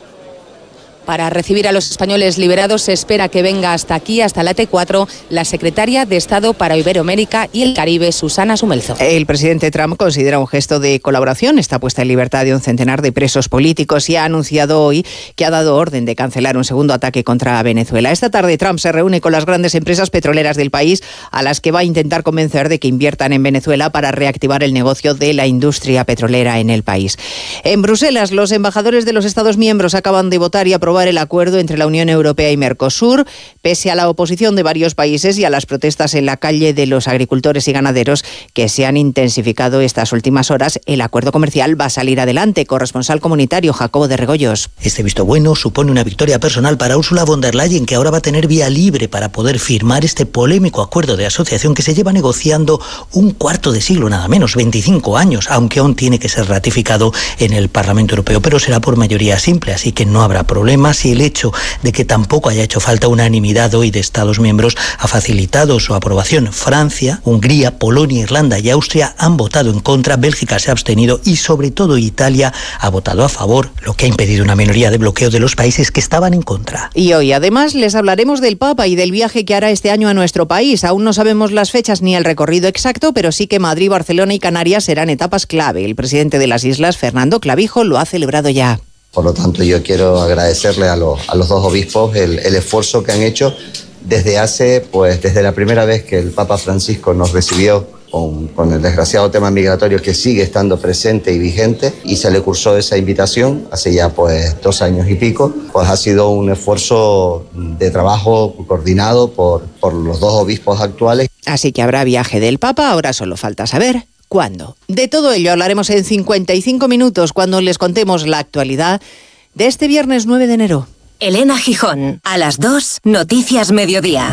Speaker 23: Para recibir a los españoles liberados se espera que venga hasta aquí, hasta la T4, la secretaria de Estado para Iberoamérica y el Caribe, Susana Sumelzo.
Speaker 24: El presidente Trump considera un gesto de colaboración esta puesta en libertad de un centenar de presos políticos y ha anunciado hoy que ha dado orden de cancelar un segundo ataque contra Venezuela. Esta tarde Trump se reúne con las grandes empresas petroleras del país, a las que va a intentar convencer de que inviertan en Venezuela para reactivar el negocio de la industria petrolera en el país. En Bruselas, los embajadores de los Estados miembros acaban de votar y aprobar el acuerdo entre la Unión Europea y Mercosur, pese a la oposición de varios países y a las protestas en la calle de los agricultores y ganaderos que se han intensificado estas últimas horas. El acuerdo comercial va a salir adelante. Corresponsal comunitario Jacobo de Regoyos.
Speaker 26: Este visto bueno supone una victoria personal para Ursula von der Leyen, que ahora va a tener vía libre para poder firmar este polémico acuerdo de asociación que se lleva negociando un cuarto de siglo, nada menos, 25 años, aunque aún tiene que ser ratificado en el Parlamento Europeo, pero será por mayoría simple, así que no habrá problemas. Y el hecho de que tampoco haya hecho falta unanimidad hoy de Estados miembros ha facilitado su aprobación. Francia, Hungría, Polonia, Irlanda y Austria han votado en contra, Bélgica se ha abstenido y sobre todo Italia ha votado a favor, lo que ha impedido una minoría de bloqueo de los países que estaban en contra.
Speaker 24: Y hoy además les hablaremos del Papa y del viaje que hará este año a nuestro país. Aún no sabemos las fechas ni el recorrido exacto, pero sí que Madrid, Barcelona y Canarias serán etapas clave. El presidente de las islas, Fernando Clavijo, lo ha celebrado ya.
Speaker 27: Por lo tanto, yo quiero agradecerle a los 2 obispos el esfuerzo que han hecho desde la primera vez que el Papa Francisco nos recibió con el desgraciado tema migratorio que sigue estando presente y vigente, y se le cursó esa invitación hace ya 2 años y pico. Pues ha sido un esfuerzo de trabajo coordinado por los 2 obispos actuales.
Speaker 24: Así que habrá viaje del Papa, ahora solo falta saber cuándo. De todo ello hablaremos en 55 minutos cuando les contemos la actualidad de este viernes 9 de enero.
Speaker 7: Elena Gijón, a las 2, Noticias Mediodía.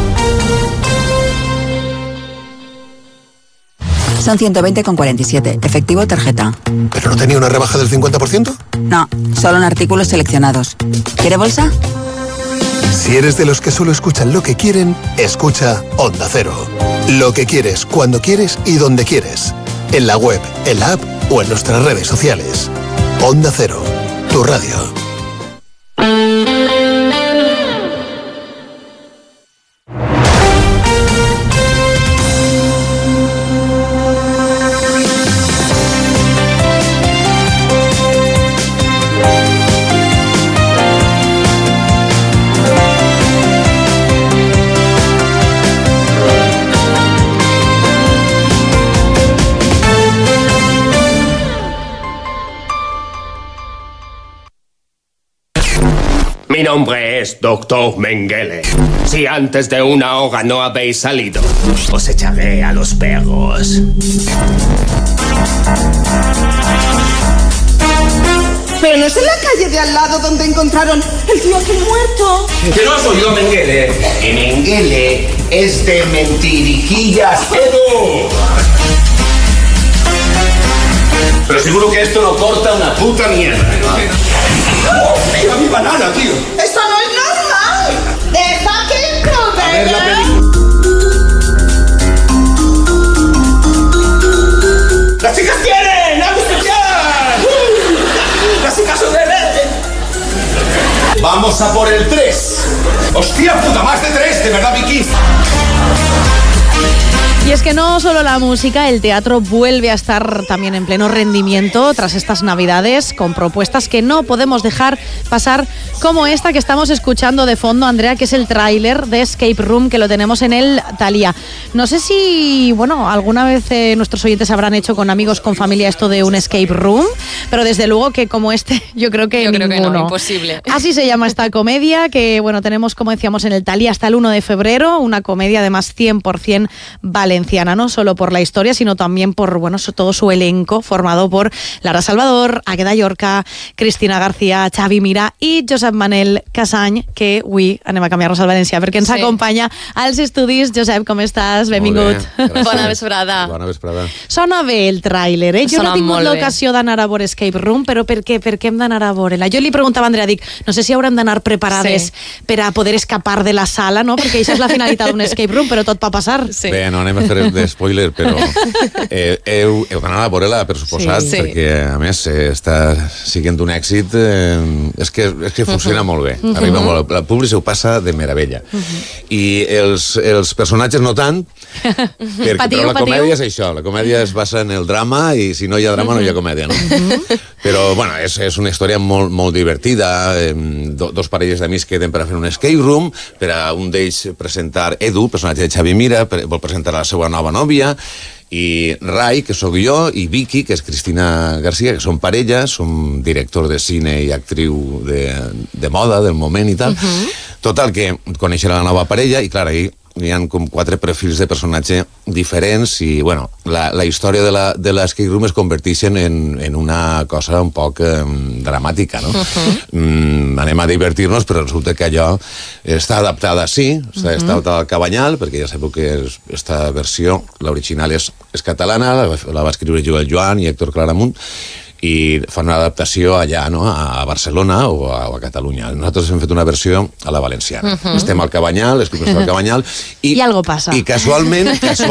Speaker 3: Son 120,47. Efectivo tarjeta.
Speaker 8: ¿Pero no tenía una rebaja del 50%?
Speaker 3: No, solo en artículos seleccionados. ¿Quiere bolsa?
Speaker 8: Si eres de los que solo escuchan lo que quieren, escucha Onda Cero. Lo que quieres, cuando quieres y donde quieres. En la web, en la app o en nuestras redes sociales. Onda Cero, tu radio.
Speaker 10: Mi nombre es Dr. Mengele. Si antes de una hora no habéis salido, os echaré a los perros.
Speaker 11: Pero no es en la calle de al lado donde encontraron el tío aquel muerto.
Speaker 10: Que no soy yo Mengele. Que Mengele es de Mentirijillas, Edu. Pero seguro que esto no corta una puta mierda. ¡Mira mi banana, tío!
Speaker 11: ¡Esto no es normal! ¡Deja que prove!
Speaker 10: A ver la película. ¡Las chicas quieren! ¡Algo especial! ¡Las chicas son de verde! ¡Vamos a por el 3! ¡Hostia puta! ¡Más de 3! ¡De verdad, Vicky!
Speaker 2: Y es que no solo la música, el teatro vuelve a estar también en pleno rendimiento tras estas Navidades, con propuestas que no podemos dejar pasar, como esta que estamos escuchando de fondo, Andrea, que es el tráiler de Escape Room, que lo tenemos en el Thalia. No sé si, bueno, alguna vez nuestros oyentes habrán hecho con amigos, con familia, esto de un Escape Room, pero desde luego que como este, yo creo que no,
Speaker 4: imposible.
Speaker 2: Así se llama esta comedia, que bueno, tenemos, como decíamos, en el Thalia hasta el 1 de febrero, una comedia además 100% valenciana, no solo por la historia, sino también por, bueno, todo su elenco, formado por Lara Salvador, Àgueda Llorca, Cristina García, Xavi Mira i Josep Manel Casany, que avui anem a canviar-nos al València perquè ens acompanya als estudis. Josep, com estàs? Benvingut.
Speaker 4: Bona vesprada.
Speaker 11: Bona vesprada.
Speaker 2: Sona bé el tràiler, eh? Jo no he tingut l'ocasió d'anar a veure Escape Room, però per què? Per què hem d'anar a veure-la? Jo li preguntava a Andrea, dic, no sé si haurem d'anar preparades per a poder escapar de la sala, no? Perquè això és la finalitat d'un Escape Room, però tot pot passar.
Speaker 11: Bé, no anem a fer de spoiler, però heu d'anar a veure-la, per suposat, perquè a més està sent un èxit, és que funciona molt bé, arriba molt, el públic se ho passa de meravella, i els personatges no tant, però la comèdia és això, la comèdia es basa en el drama, i si no hi ha drama no hi ha comèdia, no? Però, bueno, és una història molt divertida, dos parelles d'amics queden per a fer un escape room, per a un d'ells presentar Edu, personatge de Xavi Mira, vol presentar la seva nova nòvia, i Rai, que sóc jo, i Vicky, que és Cristina García, que són parella, som director de cine i actriu de moda del moment i tal. Total, que conèixer la nova parella, i clar, ahir hi ha com 4 perfils de personatge diferents i, bueno, la història de l'escape room es converteix en una cosa un poc dramàtica, no? Anem a divertir-nos, però resulta que allò està adaptada, està adaptada al Cabanyal, perquè ja sabeu que aquesta versió, l'original és catalana, la va escriure Joel Joan i Héctor Claramunt, i fan una adaptació allà, no?, a Barcelona o a Catalunya. Nosaltres hem fet una versió a la valenciana. Estem al Cabanyal, estem al Cabanyal,
Speaker 2: i algo passa.
Speaker 11: I casualment,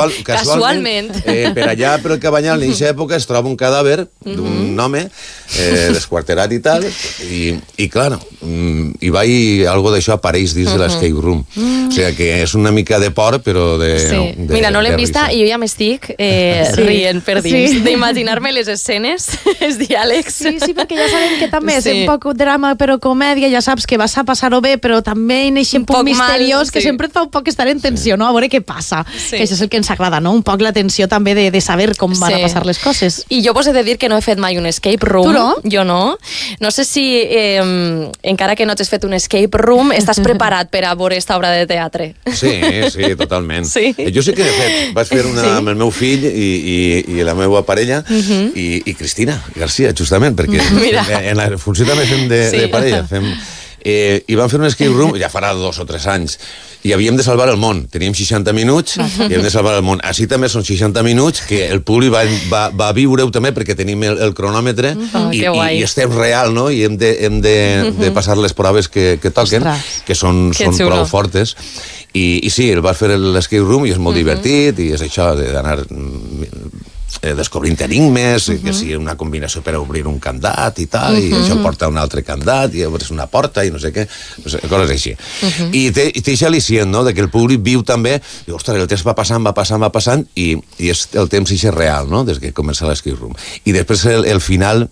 Speaker 11: per allà, per el Cabanyal, en aquesta època es troba un cadàver d'un home desquarterat i tal, i clar, i va i algo d'això apareix dins de l'escape room. O sigui que és una mica de por, però de...
Speaker 4: Mira, no l'hem vista i jo ja m'estic rient per dins d'imaginar-me les escenes. És diàlegs.
Speaker 2: Sí, perquè ja sabem que també és un poc drama però comèdia, ja saps que vas a passar-ho bé, però també en aquest punt misteriós que sempre et fa un poc estar en tensió, no? A veure què passa. Que això és el que ens agrada, no? Un poc la tensió també de saber com van a passar les coses.
Speaker 4: I jo vos he de dir que no he fet mai un escape room.
Speaker 2: Tu no?
Speaker 4: Jo no. No sé si, encara que no t'has fet un escape room, estàs preparat per a veure esta obra de teatre.
Speaker 11: Sí, totalment. Jo sí que he fet. Vaig fer una amb el meu fill i la meva parella i Cristina Garcia, justament, perquè en la funció també fem de parella. I vam fer un escape room, ja farà 2 o 3 anys, i havíem de salvar el món. Teníem 60 minuts i havíem de salvar el món. Així també són 60 minuts que el públic va viure-ho també perquè tenim el cronòmetre i és temps real, no? I hem de passar les proves que toquen, que són prou fortes. I sí, el vas fer l'escape room i és molt divertit i és això d'anar descobrint enigmes, que sigui una combinació per obrir un candat i tal, i això porta a un altre candat, i obres una porta i no sé què, coses així. I té això al·licient, no?, que el públic viu també, i ostres, el temps va passant, i és el temps així real, no?, des que comença l'escape room. I després el final...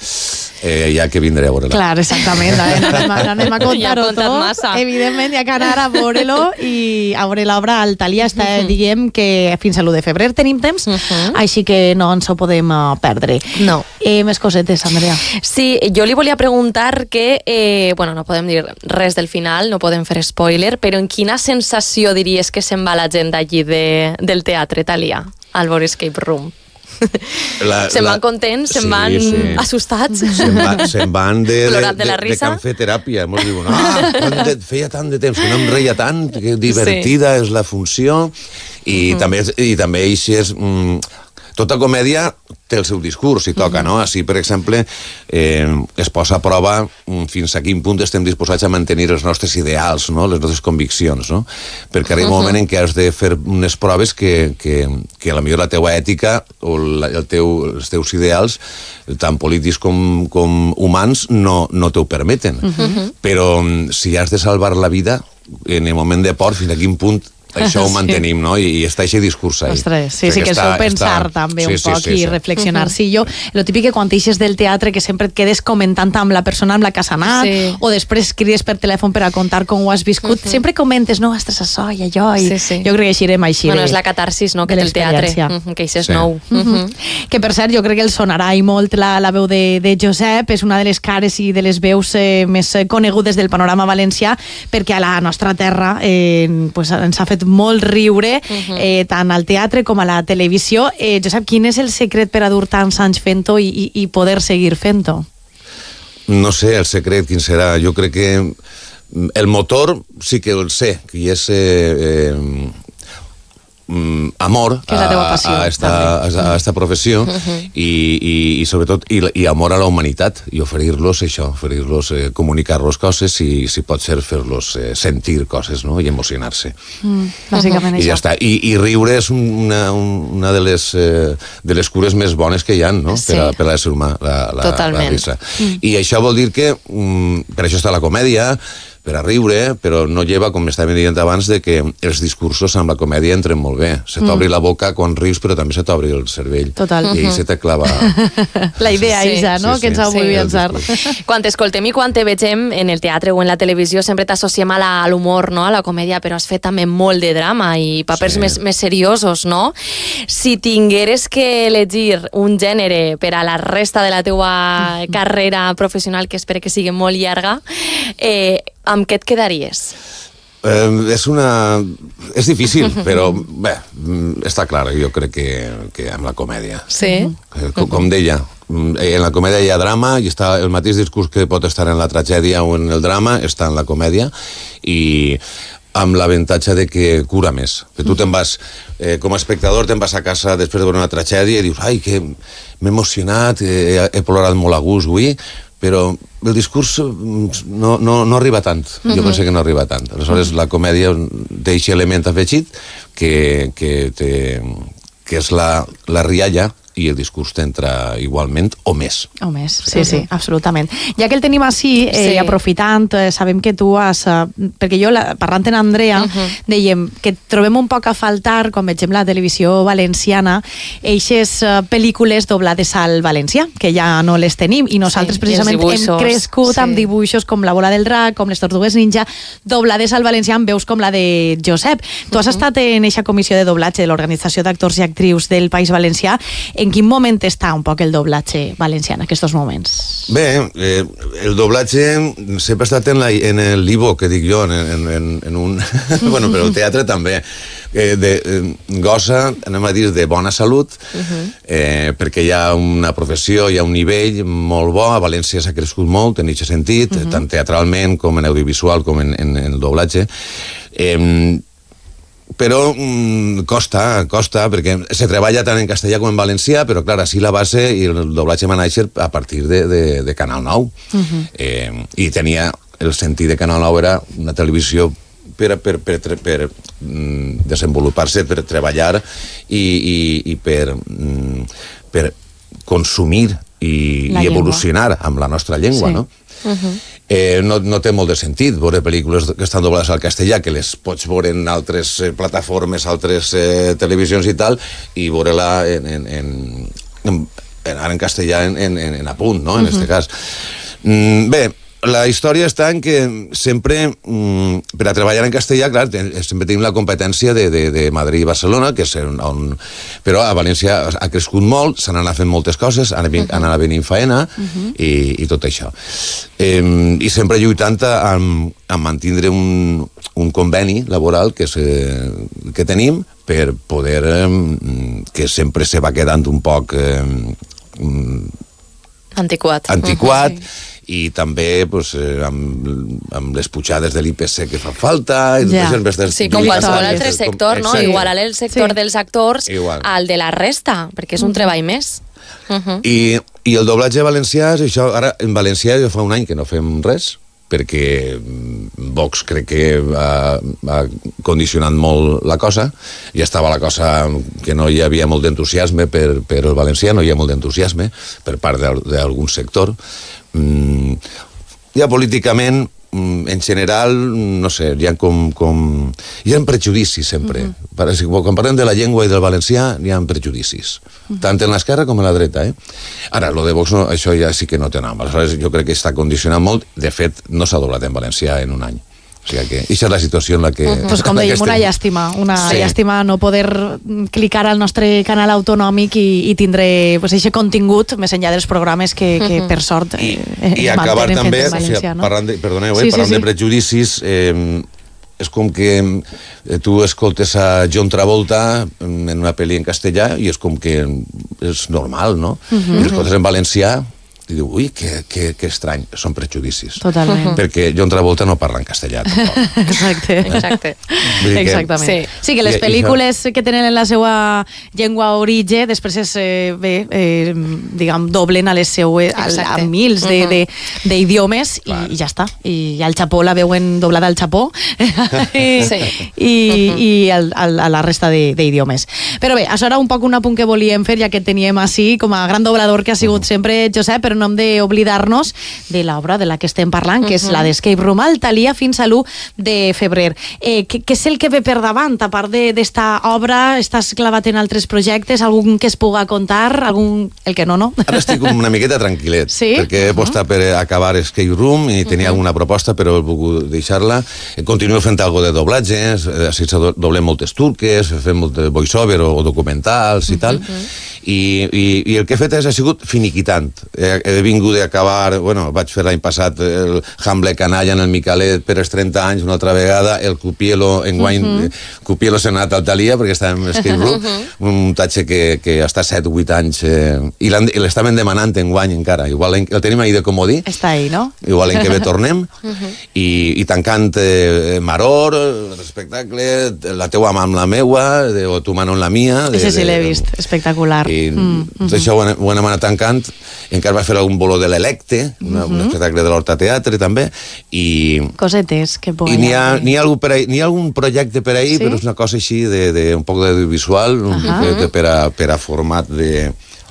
Speaker 11: ja que vindré a veure-la.
Speaker 2: Clar, exactament, no anem a contar-ho tot, evidentment, ja que anar a veure-lo i a veure l'obra al Thalia, diguem que fins a l'1 de febrer tenim temps, així que no ens ho podem perdre.
Speaker 4: No.
Speaker 2: Més cosetes, Andrea.
Speaker 4: Sí, jo li volia preguntar que, bueno, no podem dir res del final, no podem fer spoiler, però en quina sensació diries que se'n va la gent d'allí del teatre Thalia, al veure Escape Room? Se'n van contents, se'n van assustats,
Speaker 11: se'n van de
Speaker 4: risa,
Speaker 11: que han fet teràpia, ens diuen, feia tant de temps que no em reia tant, que divertida és la funció, i també així és... Tota comèdia té el seu discurs, si toca, no? Així, per exemple, es posa a prova fins a quin punt estem disposats a mantenir els nostres ideals, no?, les nostres conviccions, no? Perquè arriba un moment en què has de fer unes proves que potser la teua ètica o els teus ideals, tant polítics com humans, no t'ho permeten. Però si has de salvar la vida, en el moment de por, fins a quin punt això ho mantenim, no? I està aquest discurs ahí.
Speaker 2: Ostres, sí, que ens feu pensar també un poc i reflexionar. Sí, jo, el típic que quan t'eixes del teatre que sempre et quedes comentant amb la persona amb la que has anat, o després crides per telèfon per a contar com ho has viscut, sempre comentes, no, ostres, això i allò, i jo crec que eixirem així.
Speaker 4: Bueno, és la catarsis, no?, que té el teatre, que això és nou.
Speaker 2: Que, per cert, jo crec que el sonarà i molt la veu de Josep, és una de les cares i de les veus més conegudes del panorama valencià, perquè a la nostra terra ens ha fet molt riure, tant al teatre com a la televisió. Josep, quin és el secret per a dur tants anys fent-ho i poder seguir fent-ho?
Speaker 11: No sé el secret quin serà. Jo crec que el motor sí que el sé, que és amor a esta professió i sobretot i amor a la humanitat i oferir-los això, comunicar-los coses i si pot ser fer-los sentir coses, no?, i emocionar-se.
Speaker 2: Bàsicament
Speaker 11: això. I ja està. I riure és una de les cures més bones que hi ha, no?, per a l'ésser humà, la risa. I això vol dir que per això està la comèdia, per a riure, però no lleva, com m'estava dient abans, de que els discursos amb la comèdia entren molt bé. Se t'obri la boca quan rius, però també se t'obri el cervell.
Speaker 2: Total.
Speaker 11: I ahí se te clava...
Speaker 2: La idea ja, no?, que ens ha volgut llançar.
Speaker 4: Quan t'escoltem i quan te vegem en el teatre o en la televisió sempre t'associem a l'humor, no?, a la comèdia, però has fet també molt de drama i papers més seriosos, no? Si tingueres que elegir un gènere per a la resta de la teua carrera professional, que espero que sigui molt llarga, amb què et quedaries?
Speaker 11: És difícil, però bé, està clar, jo crec que amb la comèdia.
Speaker 4: Sí?
Speaker 11: Com deia, en la comèdia hi ha drama i està el mateix discurs que pot estar en la tragèdia o en el drama, està en la comèdia, i amb l'avantatge de que cura més. Que tu te'n vas, com a espectador, te'n vas a casa després de veure una tragèdia i dius, ai, que m'he emocionat, he plorat molt a gust avui, però el discurs no arriba tant. Jo penso que no arriba tant. Aleshores, la comèdia té aquest element afegit que és la rialla i el discurs t'entra igualment o més.
Speaker 2: O més, sí, absolutament. Ja que el tenim així, aprofitant, sabem que tu has... perquè jo, parlant amb Andrea, dèiem que trobem un poc a faltar, com vegem la televisió valenciana, eixes pel·lícules doblades al valencià, que ja no les tenim, i nosaltres precisament hem crescut amb dibuixos com La bola del drac, com Les tortugues ninja, doblades al valencià amb veus com la de Josep. Tu has estat en eixa comissió de doblatge de l'Organització d'Actors i Actrius del País Valencià. En quin moment està un poc el doblatge valencià en aquests moments?
Speaker 11: Bé, el doblatge sempre ha estat en l'Ivo, que dic jo, en un... bueno, però el teatre també. Gossa, anem a dir, de bona salut, perquè hi ha una professió, hi ha un nivell molt bo. A València s'ha crescut molt en aquest sentit, tant teatralment com en audiovisual com en el doblatge. Però costa, perquè se treballa tant en castellà com en valencià, però clar, així la base i el doblatge va néixer a partir de Canal 9. I tenia el sentit de Canal 9, era una televisió per desenvolupar-se, per treballar i per consumir i evolucionar amb la nostra llengua, no? No té molt de sentit veure pel·lícules que estan doblades al castellà, que les pots veure en altres plataformes, altres televisions i tal, i veure-la en castellà en apunt, no?, en este cas. Bé, la història està en que sempre, per a treballar en castellà, clar, sempre tenim la competència de Madrid i Barcelona, que és on... Però a València ha crescut molt, s'han anat fent moltes coses, han anat venint faena i tot això. I sempre lluitant a mantindre un conveni laboral que tenim per poder... que sempre se va quedant un poc...
Speaker 4: antiquat.
Speaker 11: I també amb les pujades de l'IPC que fa falta.
Speaker 4: Sí, com qualsevol altre sector, no? Igualar el sector dels actors al de la resta, perquè és un treball més.
Speaker 11: I el doblatge valencià és això. Ara, en valencià ja fa un any que no fem res, perquè Vox crec que ha condicionat molt la cosa. Ja estava la cosa que no hi havia molt d'entusiasme per el valencià, no hi ha molt d'entusiasme per part d'algun sector. Ja políticament, en general, no sé, hi ha hi ha prejudicis sempre. Quan parlem de la llengua i del valencià, hi ha prejudicis, tant en l'esquerra com en la dreta. Ara, lo de Vox, això ja sí que no té nom. Aleshores, jo crec que està condicionat molt. De fet, no s'ha doblat en valencià en un any. O sigui que aquesta és la situació en la que...
Speaker 2: Pues com dèiem, una llàstima. Llàstima no poder clicar al nostre canal autonòmic i tindre aquest contingut més enllà dels programes que per sort
Speaker 11: i acabar també, parlant de prejudicis, és com que tu escoltes a John Travolta en una pel·li en castellà i és com que és normal, no? I l'escoltes en valencià i diu, ui, que estrany, són prejudicis.
Speaker 2: Totalment.
Speaker 11: Perquè John Travolta no parla en castellà, tampoc.
Speaker 2: Exacte. Exactament. Sí, que les pel·lícules que tenen en la seva llengua origen després diguem, doblen a les seues a mils d'idiomes i ja està. I al Japó la veuen doblada al Japó i a la resta d'idiomes. Però bé, això era un poc un apunt que volíem fer, ja que teníem així com a gran doblador que ha sigut sempre Josep, però no hem d'oblidar-nos de l'obra de la que estem parlant, que és la d'Escape Room al Thalia fins a l'1 de febrer. Què és el que ve per davant? A part d'esta obra, estàs clavat en altres projectes? Algun que es puga contar? El que no?
Speaker 11: Ara estic una miqueta tranquil·let, perquè he apostat per acabar Escape Room i tenia alguna proposta, però he volgut deixar-la. Continuo fent alguna de doblatge, així doblem moltes turques, fem molt de voice-over o documentals i tal, i el que he fet ha sigut finiquitant. He vingut d'acabar, vaig fer l'any passat el Hamlet canalla en el Micalet per els 30 anys una altra vegada, el Cupielo enguany, Cupielo s'ha anat al Thalia perquè estava en Escape Room, un muntatge que està 7-8 anys i l'estaven demanant enguany encara, igual el tenim ahí de comodí,
Speaker 2: està ahí, no?
Speaker 11: Igual l'any que ve tornem i tancant Maror, l'espectacle La teua mà amb la meua o Tu mano amb la mia,
Speaker 2: sí l'he vist, espectacular.
Speaker 11: I tot això ho anem anar tancant. Encara va fer un boló de l'Electe, un espectacle de l'Horta Teatre també, i...
Speaker 2: Cosetes que poden...
Speaker 11: I n'hi ha algun projecte per ahir, però és una cosa així un poc d'audiovisual, per a format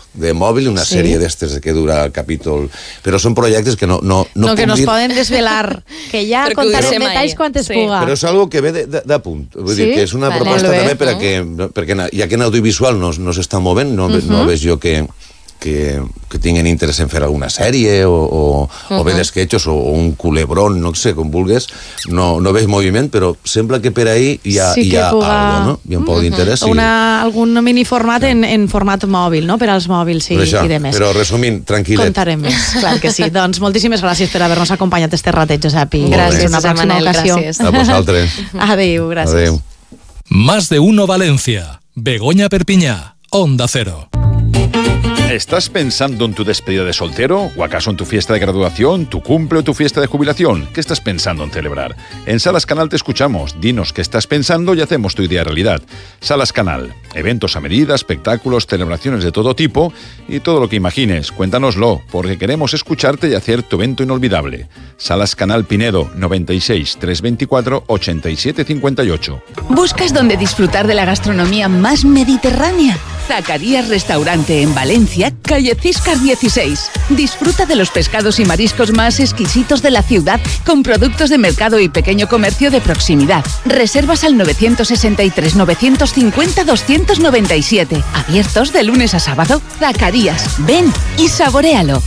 Speaker 11: de mòbil, una sèrie d'estes que dura el capítol, però són projectes que no
Speaker 2: que nos poden desvelar, que ja contarem detalls quan es puga.
Speaker 11: Però és algo que ve de punt, vull dir que és una proposta també perquè ja que en audiovisual no s'està movent, no veig jo que tinguen interès en fer alguna sèrie o bé d'esquetxos o un culebrón, no sé, com vulgues, no veig moviment, però sembla que per ahí hi ha algo, no? Hi ha un poc d'interès.
Speaker 2: Algun miniformat en format mòbil, no? Per als mòbils i demés.
Speaker 11: Però resumint, tranquil·let.
Speaker 2: Contarem més, clar que sí. Doncs moltíssimes gràcies per haver-nos acompanyat este ratet, Josep.
Speaker 4: Gràcies,
Speaker 2: una pròxima ocasió.
Speaker 11: A vosaltres.
Speaker 2: Adéu, gràcies.
Speaker 11: Adéu.
Speaker 1: Más de uno Valencia. Begoña Perpiñá. Onda Cero.
Speaker 12: ¿Estás pensando en tu despedida de soltero? ¿O acaso en tu fiesta de graduación, tu cumple o tu fiesta de jubilación? ¿Qué estás pensando en celebrar? En Salas Canal te escuchamos. Dinos qué estás pensando y hacemos tu idea realidad. Salas Canal. Eventos a medida, espectáculos, celebraciones de todo tipo y todo lo que imagines. Cuéntanoslo, porque queremos escucharte y hacer tu evento inolvidable. Salas Canal Pinedo, 96 324 87 58.
Speaker 13: ¿Buscas dónde disfrutar de la gastronomía más mediterránea? Zacarías Restaurante en Valencia, calle Ciscar 16. Disfruta de los pescados y mariscos más exquisitos de la ciudad con productos de mercado y pequeño comercio de proximidad. Reservas al 963 950 297. Abiertos de lunes a sábado. Zacarías, ven y saboréalo.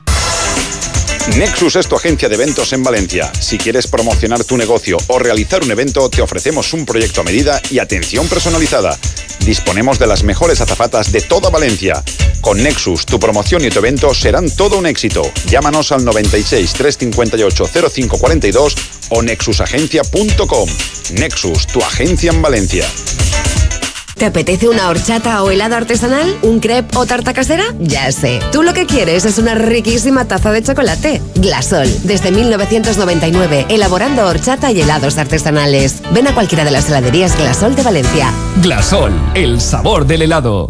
Speaker 12: Nexus es tu agencia de eventos en Valencia. Si quieres promocionar tu negocio o realizar un evento, te ofrecemos un proyecto a medida y atención personalizada. Disponemos de las mejores azafatas de toda Valencia. Con Nexus, tu promoción y tu evento serán todo un éxito. Llámanos al 96 358 0542 o nexusagencia.com. Nexus, tu agencia en Valencia.
Speaker 14: ¿Te apetece una horchata o helado artesanal? ¿Un crepe o tarta casera? Ya sé. Tú lo que quieres es una riquísima taza de chocolate. Glasol, desde 1999, elaborando horchata y helados artesanales. Ven a cualquiera de las heladerías Glasol de Valencia.
Speaker 22: Glasol, el sabor del helado.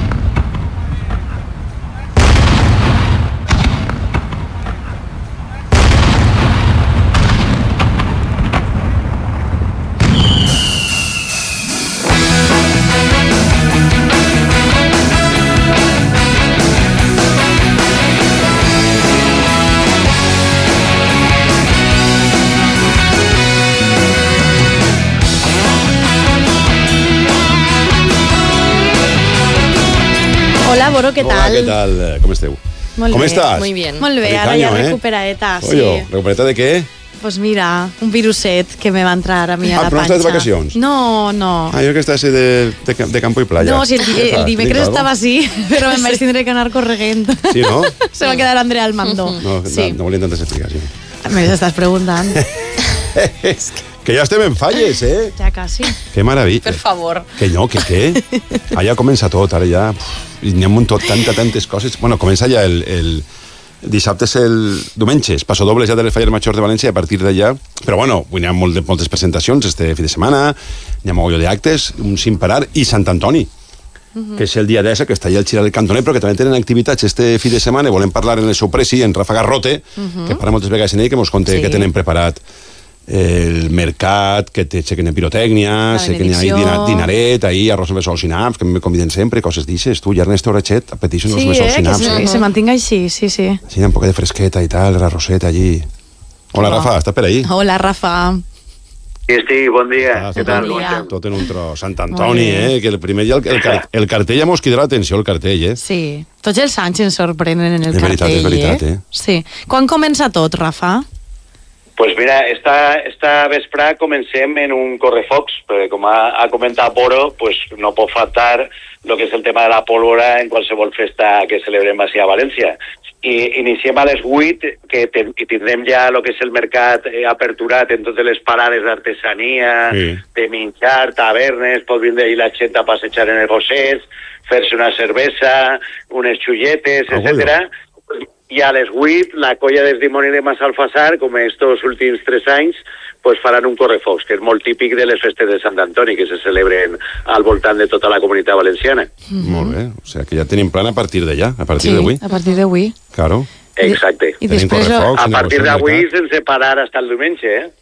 Speaker 2: Boro, què tal?
Speaker 16: Hola, què tal? Com esteu?
Speaker 2: Molt
Speaker 16: Com
Speaker 2: bé.
Speaker 16: estàs?
Speaker 2: Muy bien. Molt bé, ara ja recuperadeta, sí.
Speaker 16: Oye, ¿recuperada de qué?
Speaker 2: Pues mira, un viruset que me va entrar a mi a la
Speaker 16: però no
Speaker 2: panxa.
Speaker 16: estàs de vacacions?
Speaker 2: No.
Speaker 16: Jo que estàs de campo i playa.
Speaker 2: No, si el dimecres estava així, però em vaig tindre que anar corregent.
Speaker 16: Sí, no?
Speaker 2: Se va quedar Andrea al mando.
Speaker 16: No volien tantes explicacions.
Speaker 2: Me estàs preguntant.
Speaker 16: Que ja estem en falles, eh?
Speaker 2: Ja quasi.
Speaker 16: Que meravella.
Speaker 4: Per favor.
Speaker 16: Que no, que què? Allà comença tot, ara ja... N'hi ha un munt, tantes coses. Bueno, comença ja el dissabte és el diumenge, és passadobles ja de les falles majors de València, a partir d'allà... Però bueno, hi ha moltes presentacions este fi de setmana, hi ha mogolló d'actes, un sin parar, i Sant Antoni, que és el dia d'esa, que està allà al Xiral del Cantoner, però que també tenen activitats este fi de setmana, i volem parlar en el seu presi, en Rafa Garrote, que parla moltes vegades en ell, que ens conta que tenen preparat el mercat, que aixequen en pirotècnia, sé que n'hi ha dinaret, ahí, arròs amb besol sinaps, que me conviden sempre, coses d'ixes. Tu, i Ernesto Rachet, apeteixen els besol sinaps.
Speaker 2: Sí, que se mantinga així, sí.
Speaker 16: Sí, un poc de fresqueta i tal, l'arrosset allí. Hola, Rafa, estàs per ahí?
Speaker 2: Hola, Rafa.
Speaker 17: Sí, bon dia.
Speaker 16: Què tal? Tot en un tros. Sant Antoni, que el primer dia el cartell ja mos cridarà l'atenció, el cartell, eh?
Speaker 2: Sí, tots els anys ens sorprenen en el cartell,
Speaker 16: és veritat, eh?
Speaker 2: Sí. Quan comença tot, Rafa?
Speaker 17: Pues mira, esta vesprà comencem en un correfocs, perquè com ha comentat Boro, pues no pot faltar lo que és el tema de la pólvora en qualsevol festa que celebrem així a València. I iniciem a les 8, que tindrem ja el que és el mercat aperturat en totes les parades d'artesania, de menjar, tavernes, pot vindre ahí la gent a passejar en els gossets, fer-se una cervesa, unes xulletes, etcètera. I a les 8, la colla del dimoni de Massalfassar, com estos últims 3 anys, pues faran un correfocs, que és molt típic de les festes de Sant Antoni, que se celebren al voltant de tota la comunitat valenciana.
Speaker 16: Molt bé, o sigui que ja tenim plan a partir d'allà, a partir d'avui.
Speaker 2: Sí, a partir d'avui.
Speaker 16: Claro.
Speaker 17: Exacte.
Speaker 2: I després...
Speaker 17: A partir d'avui sense parar fins el diumenge, eh?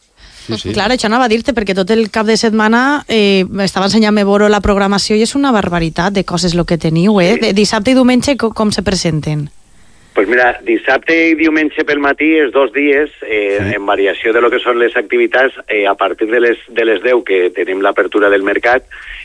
Speaker 16: sí.
Speaker 2: Clar, això anava a dir-te, perquè tot el cap de setmana estava ensenyant-me veure la programació i és una barbaritat de coses el que teniu, De dissabte i diumenge com se presenten?
Speaker 17: Pues mira, dissabte i diumenge pel matí, els 2 dies, en variació de lo que són les activitats, a partir de les 10 que tenim l'apertura del mercat,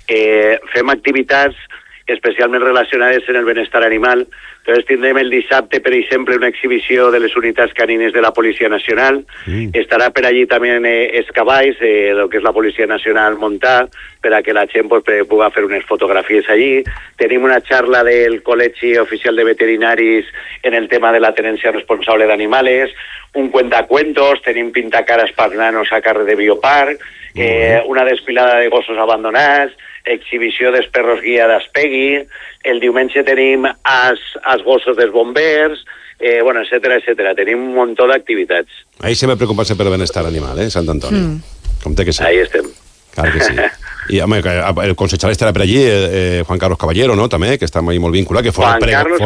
Speaker 17: fem activitats especialment relacionades en el benestar animal. Entonces tindrem el dissabte, per exemple, una exhibició de les unitats canines de la Policia Nacional. Estarà per allí també els cavalls, el que és la Policia Nacional muntar, per a que la gent pugui fer unes fotografies allí. Tenim una xarra del Col·legi Oficial de Veterinaris en el tema de la tenencia responsable d'animales, un cuentacuentos, tenim pintacaras per nanos a carrer de Bioparc, una desfilada de gossos abandonats, exhibició dels perros guia d'Aspegui, el diumenge tenim els gossos dels bombers, bueno, etcètera. Tenim un muntó d'activitats.
Speaker 16: Ahí sempre preocupar-se per el benestar animal, Sant Antoni. Com té que ser.
Speaker 17: Ahí estem.
Speaker 16: Clar que sí. I, home, el concejal estarà per allí, Juan Carlos Caballero, no?, també, que està molt vinculat, que fos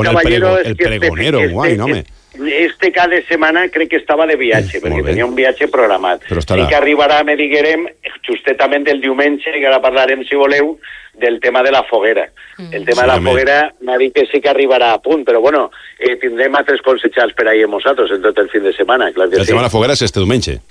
Speaker 16: el pregonero, guai, no, home.
Speaker 17: Este cada setmana crec que estava de viatge, perquè tenia un viatge programat. Sí que arribarà, me diguerem, justetament el diumenge, i ara parlarem, si voleu, del tema de la foguera. El tema de la foguera m'ha dit que sí que arribarà a punt, però bueno, tindrem altres consejals per ahir amb nosaltres en tot el fin de setmana, clar que sí.
Speaker 16: El tema de la foguera és este diumenge.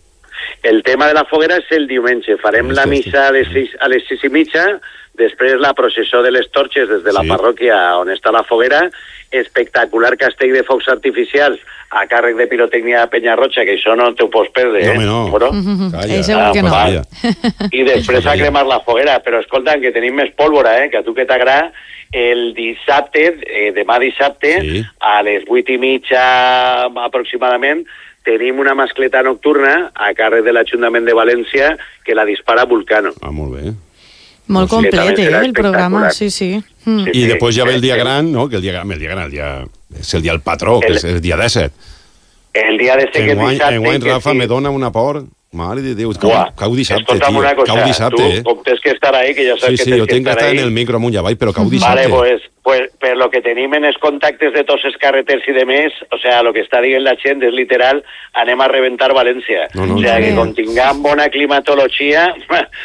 Speaker 17: El tema de la foguera és el diumenge. Farem la missa a les 6:30, després la processó de les torxes des de la parròquia on està la foguera, espectacular castell de focs artificials a càrrec de Pirotècnia de Penyarroja, que això no t'ho pots perdre,
Speaker 16: No,
Speaker 2: segur que no.
Speaker 17: I després a cremar la foguera, però escolta'm, que tenim més pólvora, que a tu que t'agrada, el dissabte, demà dissabte, a les 8:30 aproximadament, tenim una mascleta nocturna a càrrec de l'Ajuntament de València que la dispara Vulcano.
Speaker 16: Molt bé.
Speaker 2: Molt complet, el programa, sí.
Speaker 16: I després ja ve el dia gran, no?, que el dia gran és el dia del patró, que és el dia 17.
Speaker 17: El dia 17 que és dissabte.
Speaker 16: Enguany, Rafa, me dona un aport. Mare de Déu, cau dissabte, tio. Cau dissabte,
Speaker 17: tu com tens que estar ahí, que ja saps que tens que estar ahí.
Speaker 16: Sí, jo tinc que estar en el micro amunt i avall, però cau dissabte.
Speaker 17: Vale, pues per lo que tenim en els contactes de tots els carreters i de més, o sea, lo que està dient la gent és literal, anem a reventar València. O sea, que com tinguem bona climatologia,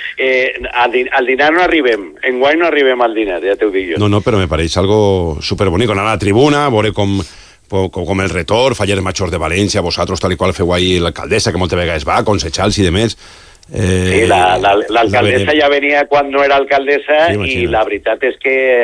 Speaker 17: al dinar no arribem. Enguany no arribem al dinar, ja t'ho dic jo.
Speaker 16: No, però me pareix algo superbonic. Anar a la tribuna, veure com el retorn, Fallers Majors de València, vosaltres tal i qual feu ahí l'alcaldessa, que moltes vegades va, consejals i demés.
Speaker 17: Sí, l'alcaldessa ja venia quan no era alcaldessa i la veritat és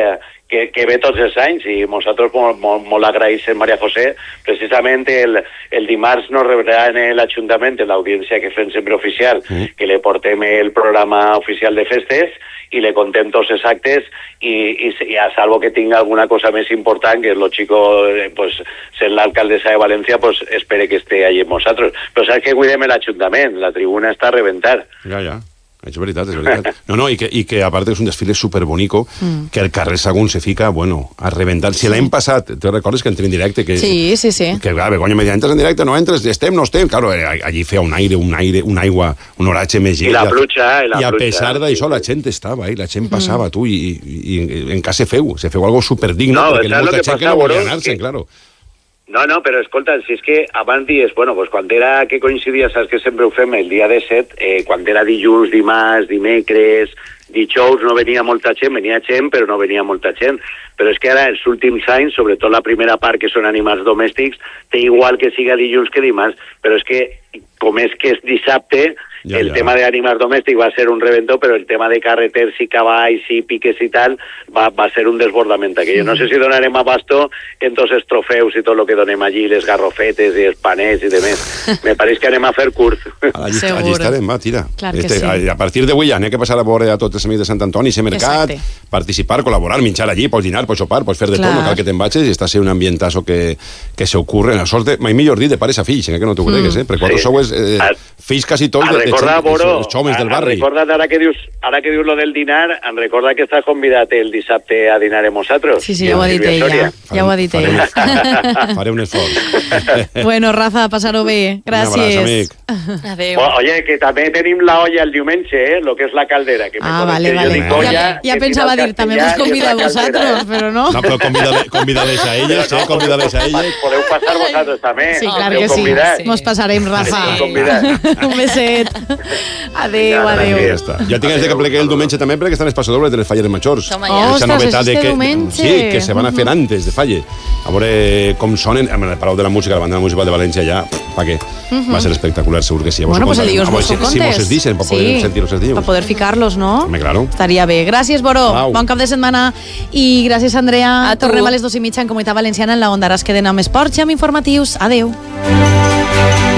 Speaker 17: que ve tots els anys i nosaltres molt agraïssim Maria José. Precisament el dimarts nos rebrà en l'Ajuntament, en l'audiència que fem sempre oficial, que le portem el programa oficial de festes i le contem tots els actes i a salvo que tinga alguna cosa més important, que és lo chico, pues, sent l'alcaldessa de València, pues espere que esté allí amb nosaltres. Però saps que cuidem l'Ajuntament, la tribuna està a reventar.
Speaker 16: Ja. És veritat. No, i que a part és un desfile superbonico, que el carrer Sagún se fica, bueno, a reventar. Si l'any passat, te recordes que entrem en directe?
Speaker 2: Sí.
Speaker 16: Que, clar, Begoña me deia, entres en directe, no entres, estem, no estem. Claro, allí feia un aire, una aigua, un oratge més lleig.
Speaker 17: I la pluja.
Speaker 16: I a pesar d'això, la gent estava, la gent passava, tu, i en cas se feu algo superdigno, perquè hi ha molta gent que no volia anar-se'n, claro.
Speaker 17: No, però escolta, si és que abans dies, bueno, pues quan era que coincidia, saps que sempre ho fem el dia 17, quan era dilluns, dimarts, dimecres, dijous, no venia molta gent, venia gent, però no venia molta gent. Però és que ara, els últims anys, sobretot la primera part, que són animals domèstics, té igual que siga dilluns que dimarts, però és que, com és que és dissabte, el tema de animals domèstics va ser un reventó, però el tema de carreters i cavalls i piques i tal va ser un desbordament. Que jo no sé si donarem abasto en tots els trofeus i tot el que donem allí, les garrofetes i els panets i demés. Me pareix que anem a fer curs.
Speaker 16: Allí estarem, va, tira.
Speaker 2: Sí.
Speaker 16: A partir d'avui ja anem a passar a veure a tots els amics de Sant Antoni, ser mercat, participar, col·laborar, menjar allí, pots dinar, pots sopar, pots fer de tot, no cal que te'n vagis, i està sent un ambientazo que se ocurre en la sort de, mai millor dit, de pares a fills, que no t'ho cregues, perquè quan sou fills quasi tots els homes del barri.
Speaker 17: Recorda't, ara que dius lo del dinar, em recorda que estàs convidat el dissabte a dinar amb nosaltres.
Speaker 2: Sí, ja ho ha dit ella.
Speaker 16: Faré un esforç.
Speaker 2: Bueno, Rafa, passar-ho bé. Gràcies.
Speaker 4: Adéu.
Speaker 17: Oye, que també tenim la olla el diumenge, lo que és la caldera.
Speaker 2: Vale. Ja pensava dir, també vos convida a vosaltres, però no.
Speaker 16: No, però convidades a elles, convidades a elles.
Speaker 17: Podeu passar vosaltres també.
Speaker 2: Sí, clar que sí. Mos passarem, Rafa. Un beset. Adéu, adéu.
Speaker 16: Ja està. Jo tinc ganes de que plegue el diumenge també perquè estan els passadobles de les falles majors.
Speaker 2: Toma ja.
Speaker 16: Aquesta novetat de que,
Speaker 2: diumenge.
Speaker 16: sí, que se van a fer antes de falle. A veure com sonen, amb el Palau de la Música, la banda de la música de València ja, pa què? Va ser espectacular, segur que sí.
Speaker 2: Bueno, pues el dilluns vos ho
Speaker 16: Si mos es dicen, per poder sentir-los els dilluns.
Speaker 2: Per poder ficar-los, no?
Speaker 16: Home, claro.
Speaker 2: Estaria bé. Gràcies, Boró. Bon cap de setmana. I gràcies, Andrea. Tornem a les 2:30 en Comunitat Valenciana en la Onda. Ara es queden amb esports i amb informatius. Adéu.